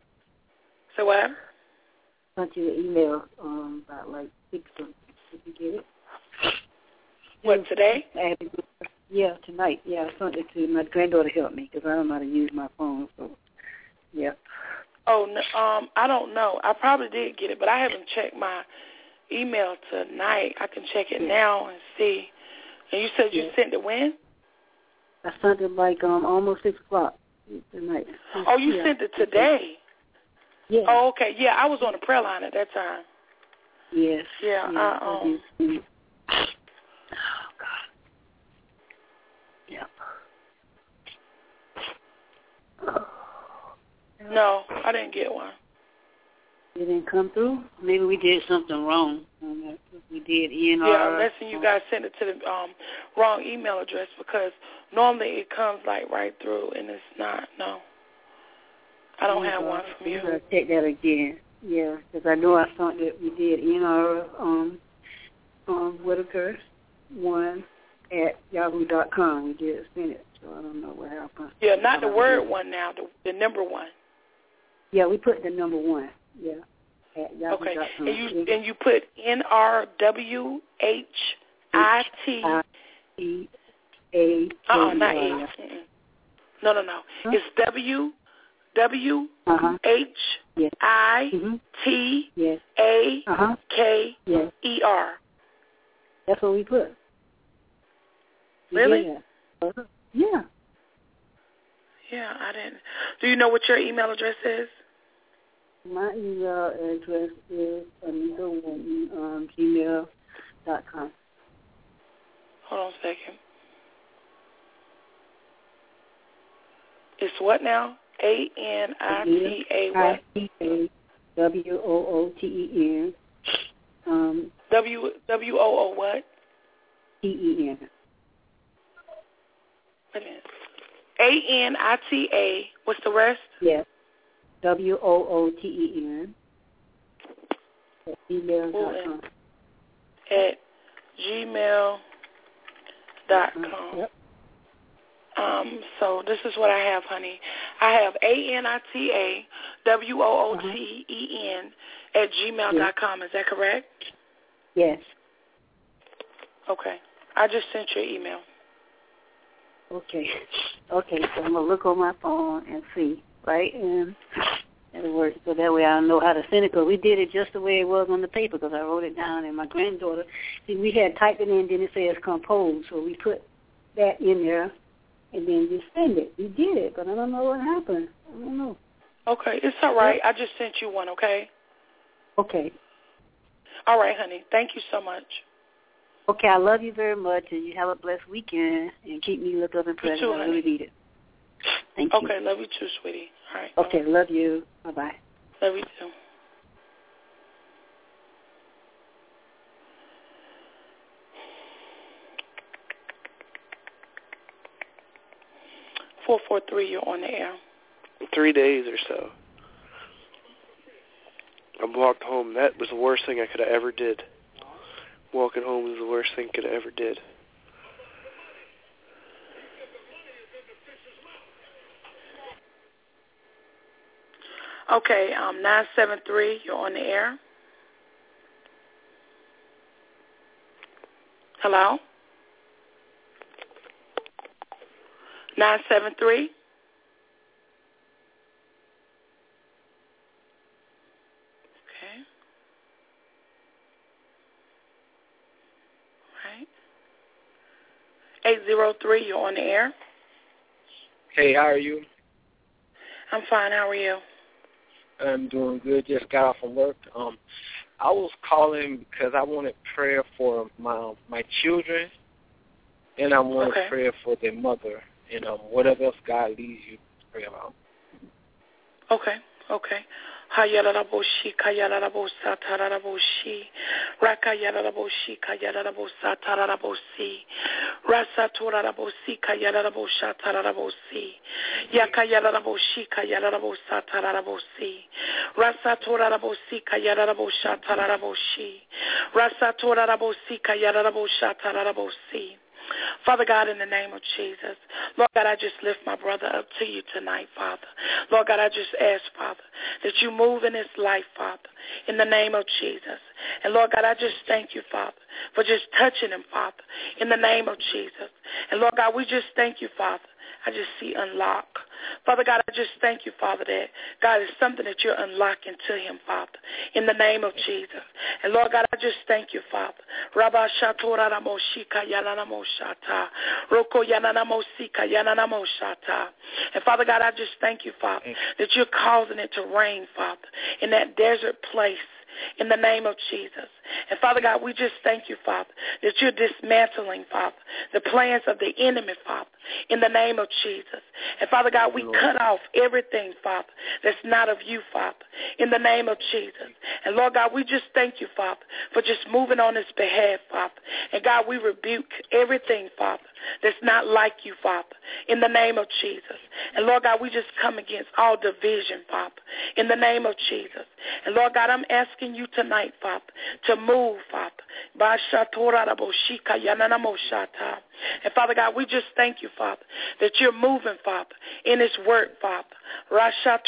So what? I sent you the email um, about like six something. Did you get it? What, today? Yeah, tonight. Yeah, I sent it to my granddaughter. Helped me because I don't know how to use my phone. So, yeah. Oh, no, um, I don't know. I probably did get it, but I haven't checked my email tonight. I can check it now and see. And you said you yeah. sent it when? I sent it like um almost six o'clock tonight. Oh, you yeah. sent it today? Yeah. Oh, okay. Yeah, I was on the prayer line at that time. Yes. Yeah. Yeah, I, um, oh, God. Yep. Oh. No, I didn't get one. It didn't come through? Maybe we did something wrong. We did N R. Yeah, unless you guys sent it to the um, wrong email address, because normally it comes like right through, and it's not. No, I don't have one from you. I'll check that again. Yeah, because I know I thought that we did N R um, um, Whitaker one at yahoo dot com. We did send it, so I don't know what happened. Yeah, not the word one now, the, the number one. Yeah, we put the number one. Yeah. At yahoo dot com. Okay, and you and you put N R W H I T E A. Uh-uh, not E. No, no, no. Huh? It's W W uh-huh. H yes. I mm-hmm. T yes. A uh-huh. K yes. E R. That's what we put. Really? Yeah. Uh-huh. Yeah. Yeah, I didn't. Do you know what your email address is? My email address is Anita Wooten, um, gmail dot com. Hold on a second. what now? A N I T A what? W O O T E N. Um, W W O O what? T E N. Wait a minute. A N I T A. What's the rest? Yes. W O O T E N. At gmail dot com. At gmail dot com. Yep. Um, so this is what I have, honey. I have A N I T A W O O T E N at gmail dot com. Is that correct? Yes. Okay. I just sent you an email. Okay. Okay, so I'm going to look on my phone and see, right? And it'll work, so that way I know how to send it, because we did it just the way it was on the paper, because I wrote it down, and my granddaughter, see, we had typed it in, then it says compose, so we put that in there, and then just send it. We did it, but I don't know what happened. I don't know. Okay, it's all right. I just sent you one, okay? Okay. All right, honey. Thank you so much. Okay, I love you very much, and you have a blessed weekend, and keep me lifted up in prayer. too, I really need it. Thank okay, you. Okay, love you too, sweetie. All right. Okay, bye. love you. Bye-bye. Love you too. four four three, you're on the air. Three days or so. I walked home. That was the worst thing I could have ever did. Walking home was the worst thing I could have ever did. Okay, um, nine seven three, you're on the air. Hello? nine seven three. Okay. All right. eight zero three, you're on the air. Hey, how are you? I'm fine. How are you? I'm doing good. Just got off from work. Um, I was calling because I wanted prayer for my my children, and I wanted okay. prayer for their mother, and um, whatever else God leads you to pray about. Okay, okay. Hayalaraboshi, Kayalarabosa, Tararaboshi, Rakayalaraboshi, Kayalarabosa, Tararabosi, Rasa Torarabosi, Kayalarabosa, Tararabosi, Yakayalaraboshi, Kayalarabosa, Tararabosi, Rasa Torarabosi, Kayalarabosa, Tararaboshi, Rasa Torarabosi, Kayalarabosa, Tararabosi. Father God, in the name of Jesus, Lord God, I just lift my brother up to you tonight, Father. Lord God, I just ask, Father, that you move in his life, Father, in the name of Jesus. And Lord God, I just thank you, Father, for just touching him, Father, in the name of Jesus. And Lord God, we just thank you, Father. I just see unlock. Father God, I just thank you, Father, that God is something that you're unlocking to him, Father, in the name of Jesus. And Lord God, I just thank you, Father. Rabba shatora ramoshika yananamoshata. Roko yananamosika yananamoshata. And Father God, I just thank you, Father, that you're causing it to rain, Father, in that desert place. In the name of Jesus. And Father God, we just thank you, Father, that you're dismantling, Father, the plans of the enemy, Father, in the name of Jesus. And Father God, we cut off everything, Father, that's not of you, Father, in the name of Jesus. And Lord God, we just thank you, Father, for just moving on his behalf, Father. And God, we rebuke everything, Father, that's not like you, Father, in the name of Jesus. And Lord God, we just come against all division, Father, in the name of Jesus. And Lord God, I'm asking you tonight, Father, to move, Father. And Father God, we just thank you, Father, that you're moving, Father, in his word, Father. And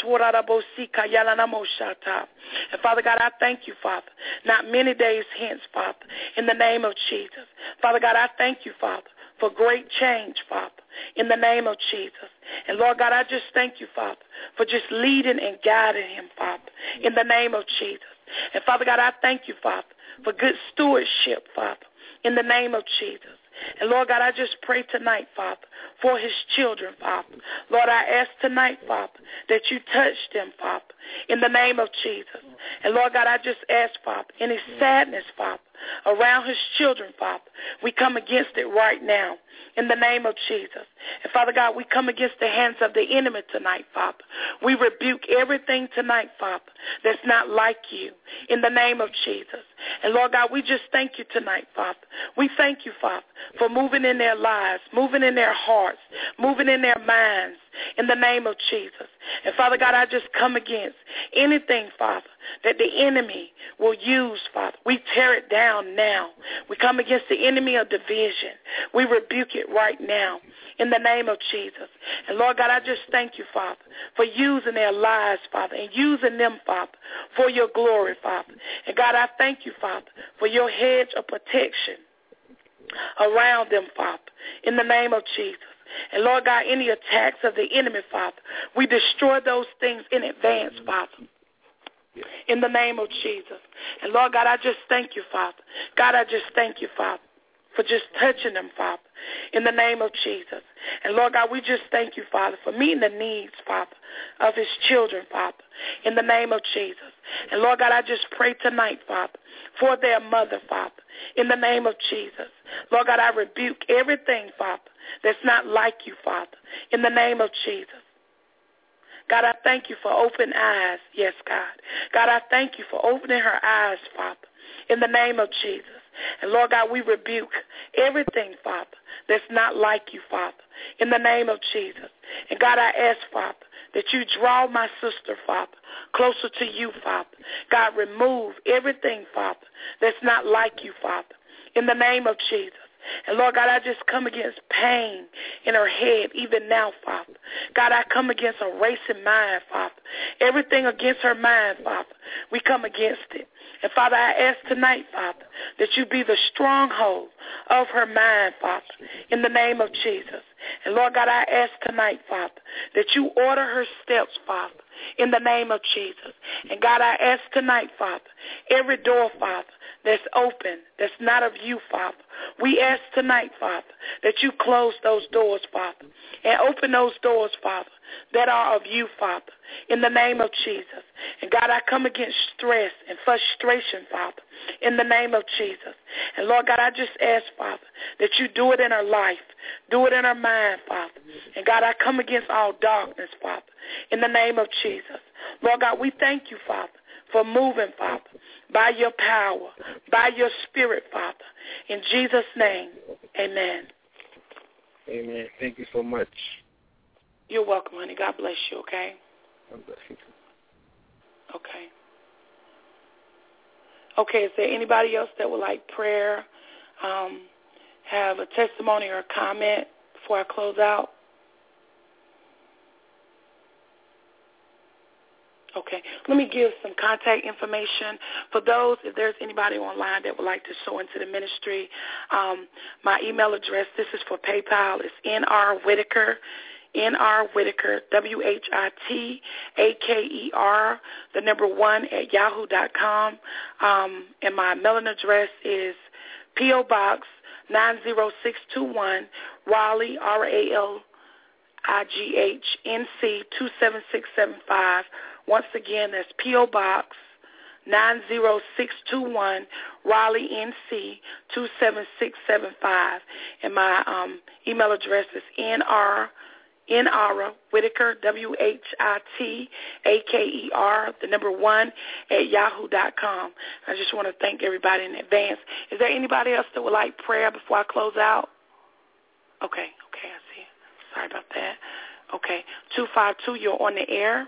Father God, I thank you, Father, not many days hence, Father, in the name of Jesus. Father God, I thank you, Father, for great change, Father, in the name of Jesus. And Lord God, I just thank you, Father, for just leading and guiding him, Father, in the name of Jesus. And Father God, I thank you, Father, for good stewardship, Father, in the name of Jesus. And Lord God, I just pray tonight, Father, for his children, Father. Lord, I ask tonight, Father, that you touch them, Father, in the name of Jesus. And, Lord God, I just ask, Father, any sadness, Father, around his children, Father, we come against it right now in the name of Jesus. And, Father God, we come against the hands of the enemy tonight, Father. We rebuke everything tonight, Father, that's not like you in the name of Jesus. And, Lord God, we just thank you tonight, Father. We thank you, Father, for moving in their lives, moving in their hearts, moving in their minds in the name of Jesus. And, Father God, I just come against anything, Father, that the enemy will use, Father. We tear it down now. We come against the enemy of division. We rebuke it right now in the name of Jesus. And, Lord God, I just thank you, Father, for using their lives, Father, and using them, Father, for your glory, Father. And, God, I thank you, Father, for your hedge of protection around them, Father, in the name of Jesus. And, Lord God, any attacks of the enemy, Father, we destroy those things in advance, Father, in the name of Jesus. And, Lord God, I just thank you, Father. God, I just thank you, Father, for just touching them, Father, in the name of Jesus. And, Lord God, we just thank you, Father, for meeting the needs, Father, of his children, Father, in the name of Jesus. And, Lord God, I just pray tonight, Father, for their mother, Father, in the name of Jesus. Lord God, I rebuke everything, Father, that's not like you, Father, in the name of Jesus. God, I thank you for open eyes. Yes, God. God, I thank you for opening her eyes, Father, in the name of Jesus. And, Lord God, we rebuke everything, Father, that's not like you, Father, in the name of Jesus. And, God, I ask, Father, that you draw my sister, Father, closer to you, Father. God, remove everything, Father, that's not like you, Father, in the name of Jesus. And, Lord God, I just come against pain in her head even now, Father. God, I come against a racing mind, Father. Everything against her mind, Father, we come against it. And, Father, I ask tonight, Father, that you be the stronghold of her mind, Father, in the name of Jesus. And, Lord God, I ask tonight, Father, that you order her steps, Father, in the name of Jesus. And, God, I ask tonight, Father, every door, Father, that's open, that's not of you, Father, we ask tonight, Father, that you close those doors, Father, and open those doors, Father, that are of you, Father, in the name of Jesus. And, God, I come against stress and frustration, Father, in the name of Jesus. And, Lord God, I just ask, Father, that you do it in her life, do it in her mind, Father. And, God, I come against all darkness, Father, in the name of Jesus. Lord God, we thank you, Father, for moving, Father, by your power, by your spirit, Father. In Jesus' name, amen. Amen. Thank you so much. You're welcome, honey. God bless you, okay? God bless you. Okay. Okay, is there anybody else that would like prayer, um, have a testimony or a comment before I close out? Okay. Let me give some contact information for those, if there's anybody online that would like to sow into the ministry. Um, my email address, this is for PayPal, is N R Whitaker, N R Whitaker, W H I T A K E R, the number one at yahoo dot com. Um, and my mailing address is P O Box nine zero six two one, Raleigh, R A L I G H N C two seven six seven five. Once again, that's P O Box nine zero six two one, Raleigh, N C two seven six seven five. And my um, email address is N R N R Whitaker, W H I T A K E R, the number one at yahoo dot com. I just want to thank everybody in advance. Is there anybody else that would like prayer before I close out? Okay, okay, I see. Sorry about that. Okay, two five two, you're on the air.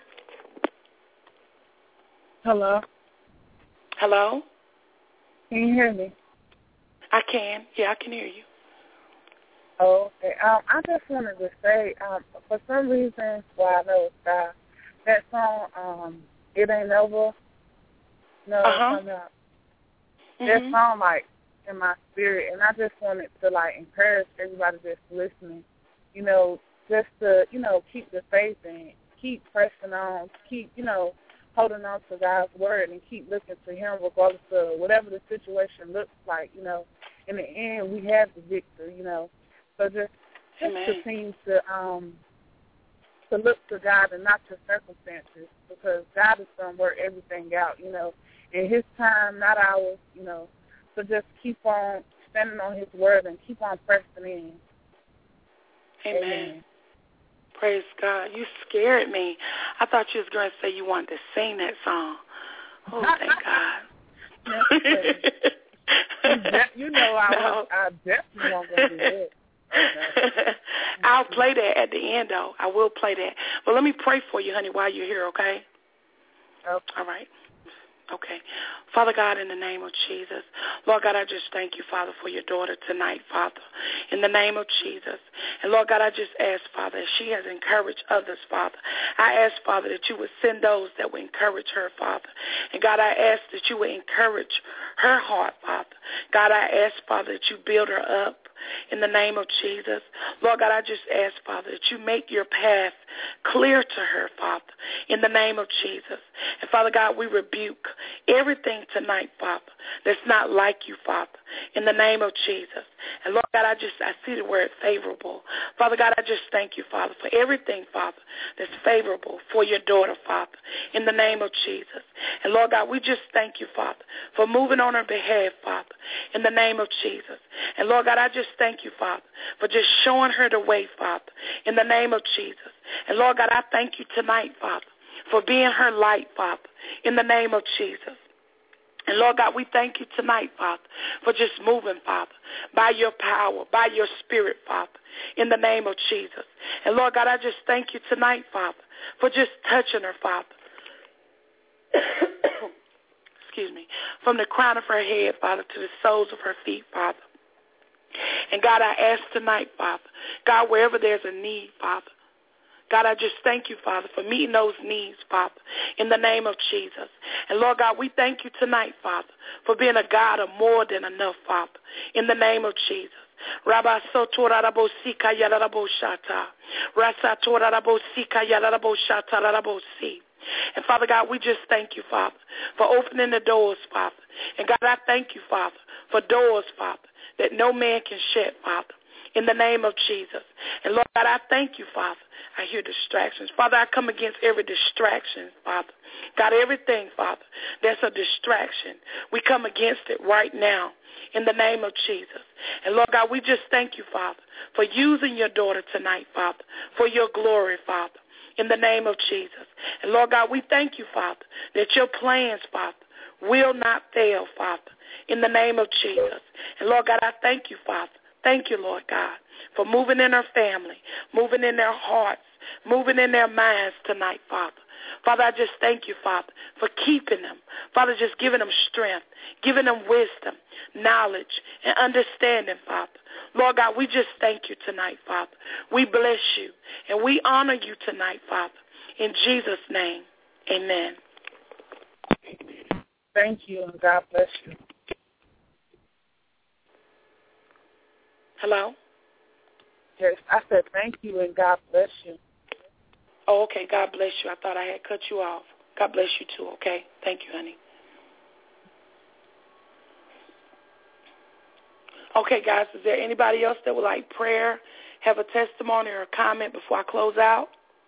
Hello. Hello? Can you hear me? I can. Yeah, I can hear you. Oh, okay. Um, I just wanted to say, um, for some reason, well, I know it's God, that song, um, It Ain't Over, no, uh-huh. coming up. Mm-hmm. That song, like, in my spirit, and I just wanted to, like, encourage everybody that's listening, you know, just to, you know, keep the faith and keep pressing on, keep, you know, holding on to God's word and keep looking to him regardless of whatever the situation looks like, you know. In the end, we have the victory, you know. So just, just continue to um to look to God and not to circumstances, because God is going to work everything out, you know, in his time, not ours, you know. So just keep on standing on his word and keep on pressing in. Amen. Amen. Praise God. You scared me. I thought you was going to say you wanted to sing that song. Oh, thank God. you know I, no. was, I definitely won't go do that. Okay. I'll play that at the end, though. I will play that. But let me pray for you, honey, while you're here, okay? Okay. All right. Okay. Father God, in the name of Jesus, Lord God, I just thank you, Father, for your daughter tonight, Father, in the name of Jesus. And Lord God, I just ask, Father, as she has encouraged others, Father, I ask, Father, that you would send those that would encourage her, Father. And God, I ask that you would encourage her heart, Father. God, I ask, Father, that you build her up in the name of Jesus. Lord God, I just ask, Father, that you make your path clear to her, Father, in the name of Jesus. And Father God, we rebuke everything tonight, Father, that's not like you, Father, in the name of Jesus. And Lord God, I just, I see the word favorable. Father God, I just thank you, Father, for everything, Father, that's favorable for your daughter, Father, in the name of Jesus. And Lord God, we just thank you, Father, for moving on her behalf, Father, in the name of Jesus. And Lord God, I just thank you, Father, for just showing her the way, Father, in the name of Jesus. And Lord God, I thank you tonight, Father, for being her light, Father, in the name of Jesus. And Lord God, we thank you tonight, Father, for just moving, Father, by your power, by your spirit, Father, in the name of Jesus. And Lord God, I just thank you tonight, Father, for just touching her, Father. Excuse me, from the crown of her head, Father, to the soles of her feet, Father. And God, I ask tonight, Father, God, wherever there's a need, Father, God, I just thank you, Father, for meeting those needs, Father, in the name of Jesus. And Lord God, we thank you tonight, Father, for being a God of more than enough, Father, in the name of Jesus. Rabba sotora rabo sika yarabo shata. Rasa tora rabo sika yarabo shata rabo si. And Father God, we just thank you, Father, for opening the doors, Father. And God, I thank you, Father, for doors, Father, that no man can shut, Father, in the name of Jesus. And Lord God, I thank you, Father. I hear distractions. Father, I come against every distraction, Father. God, everything, Father, that's a distraction, we come against it right now in the name of Jesus. And Lord God, we just thank you, Father, for using your daughter tonight, Father, for your glory, Father, in the name of Jesus. And Lord God, we thank you, Father, that your plans, Father, will not fail, Father, in the name of Jesus. And Lord God, I thank you, Father. Thank you, Lord God, for moving in her family, moving in their hearts, moving in their minds tonight, Father. Father, I just thank you, Father, for keeping them. Father, just giving them strength, giving them wisdom, knowledge, and understanding, Father. Lord God, we just thank you tonight, Father. We bless you, and we honor you tonight, Father. In Jesus' name, amen. Thank you, and God bless you. Hello? Yes, I said thank you, and God bless you. Oh, okay. God bless you. I thought I had cut you off. God bless you, too, okay? Thank you, honey. Okay, guys, is there anybody else that would like prayer, have a testimony or a comment before I close out?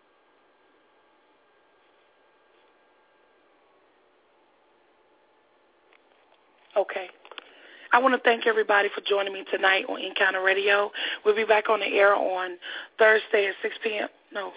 Okay. I want to thank everybody for joining me tonight on Encounter Radio. We'll be back on the air on Thursday at six p.m. No.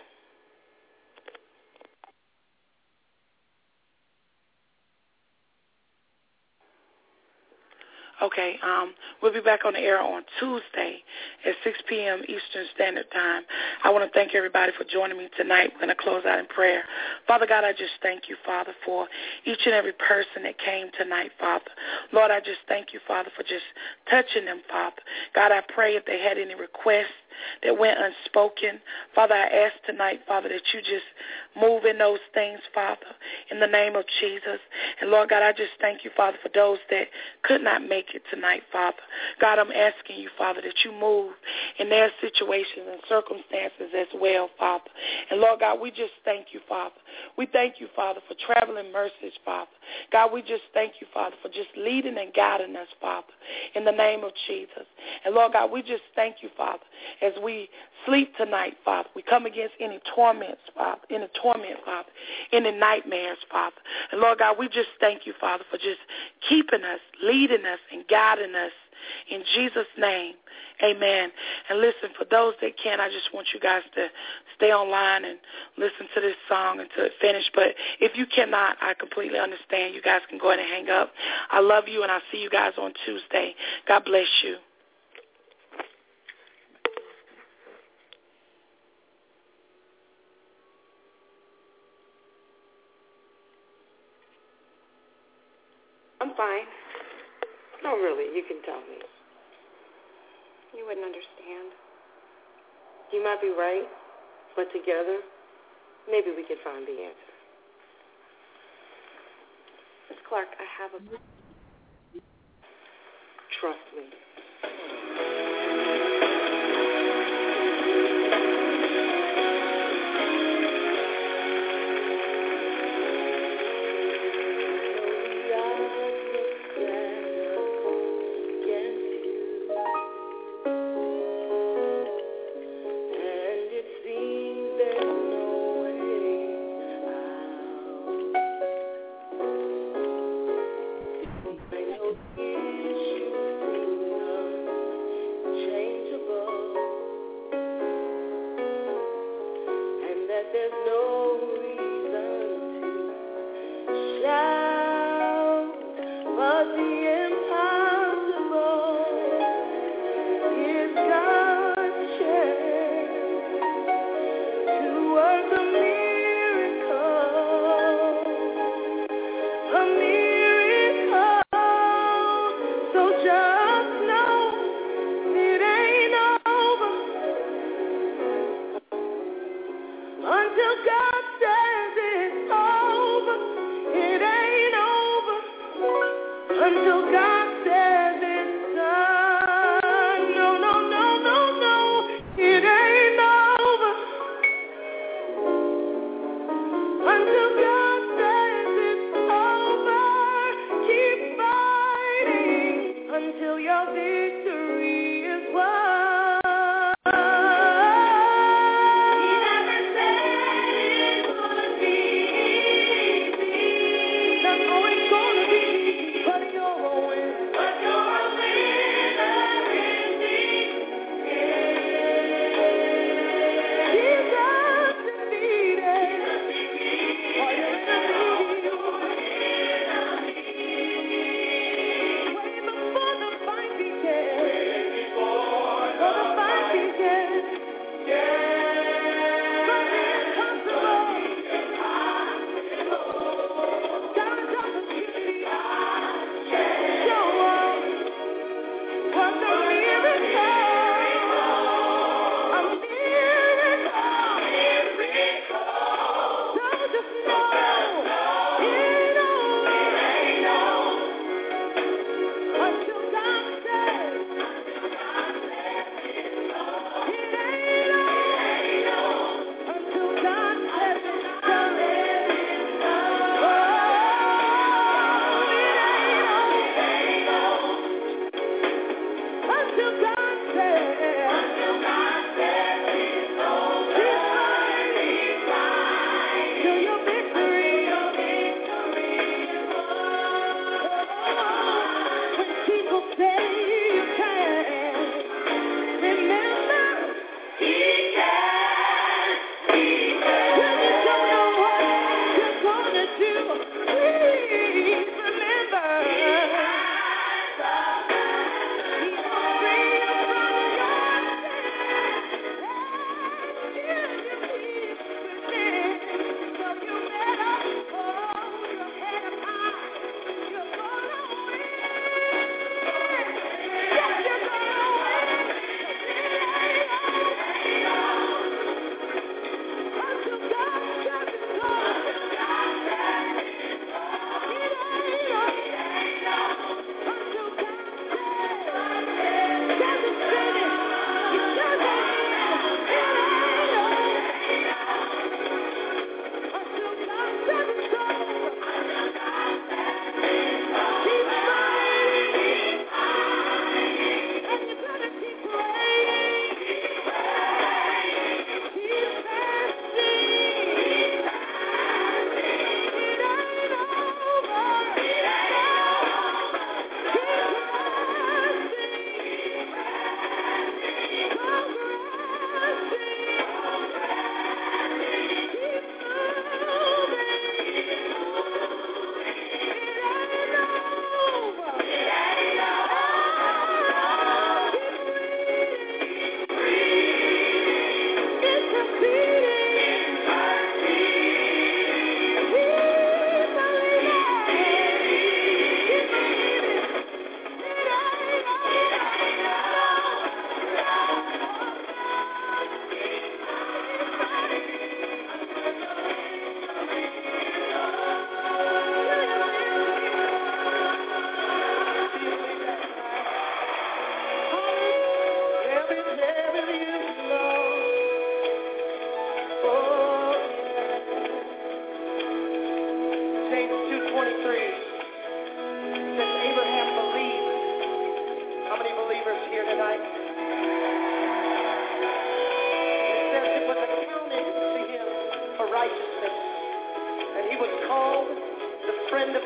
Okay, um, we'll be back on the air on Tuesday at six p.m. Eastern Standard Time. I want to thank everybody for joining me tonight. We're going to close out in prayer. Father God, I just thank you, Father, for each and every person that came tonight, Father. Lord, I just thank you, Father, for just touching them, Father. God, I pray if they had any requests that went unspoken, Father, I ask tonight, Father, that you just move in those things, Father, in the name of Jesus. And Lord God, I just thank you, Father, for those that could not make it tonight, Father. God, I'm asking you, Father, that you move in their situations and circumstances as well, Father. And Lord God, we just thank you, Father. We thank you, Father, for traveling mercies, Father. God, we just thank you, Father, for just leading and guiding us, Father, in the name of Jesus. And Lord God, we just thank you, Father, as as we sleep tonight, Father. We come against any torments, Father, any torment, Father, any nightmares, Father. And, Lord God, we just thank you, Father, for just keeping us, leading us, and guiding us. In Jesus' name, amen. And listen, for those that can, I just want you guys to stay online and listen to this song until it finishes. But if you cannot, I completely understand. You guys can go ahead and hang up. I love you, and I'll see you guys on Tuesday. God bless you. I'm fine. No, really, you can tell me. You wouldn't understand. You might be right, but together, maybe we could find the answer. Miss Clark, I have a... Trust me. Yeah.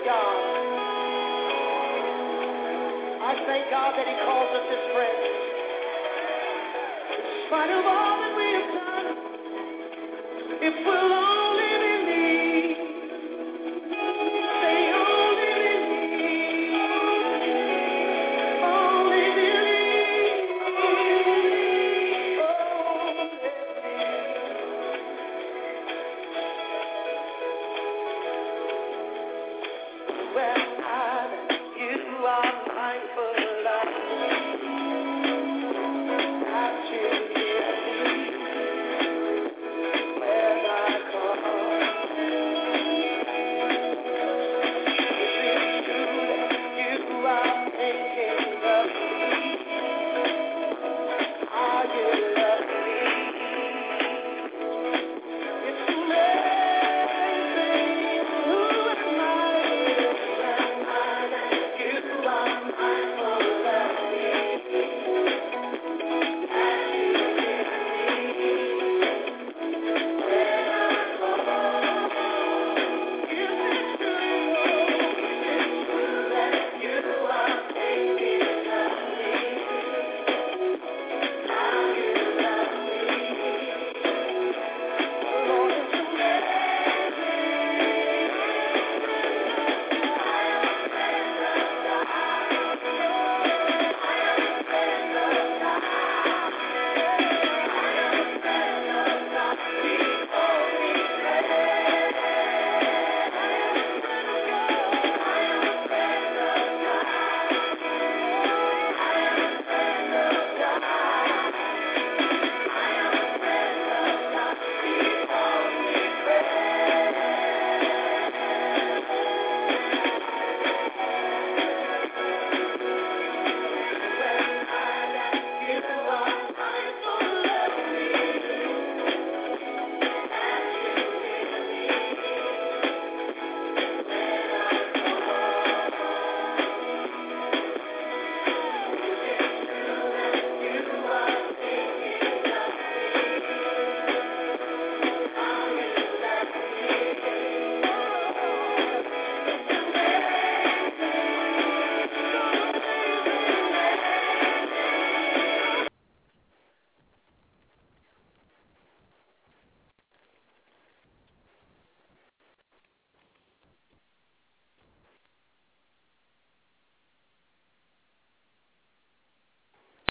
God. I thank God that He calls us His friends. In spite of all that we have done, if we'll only believe, say only believe, only believe, only believe, only believe. Well, Father, you are mindful of us.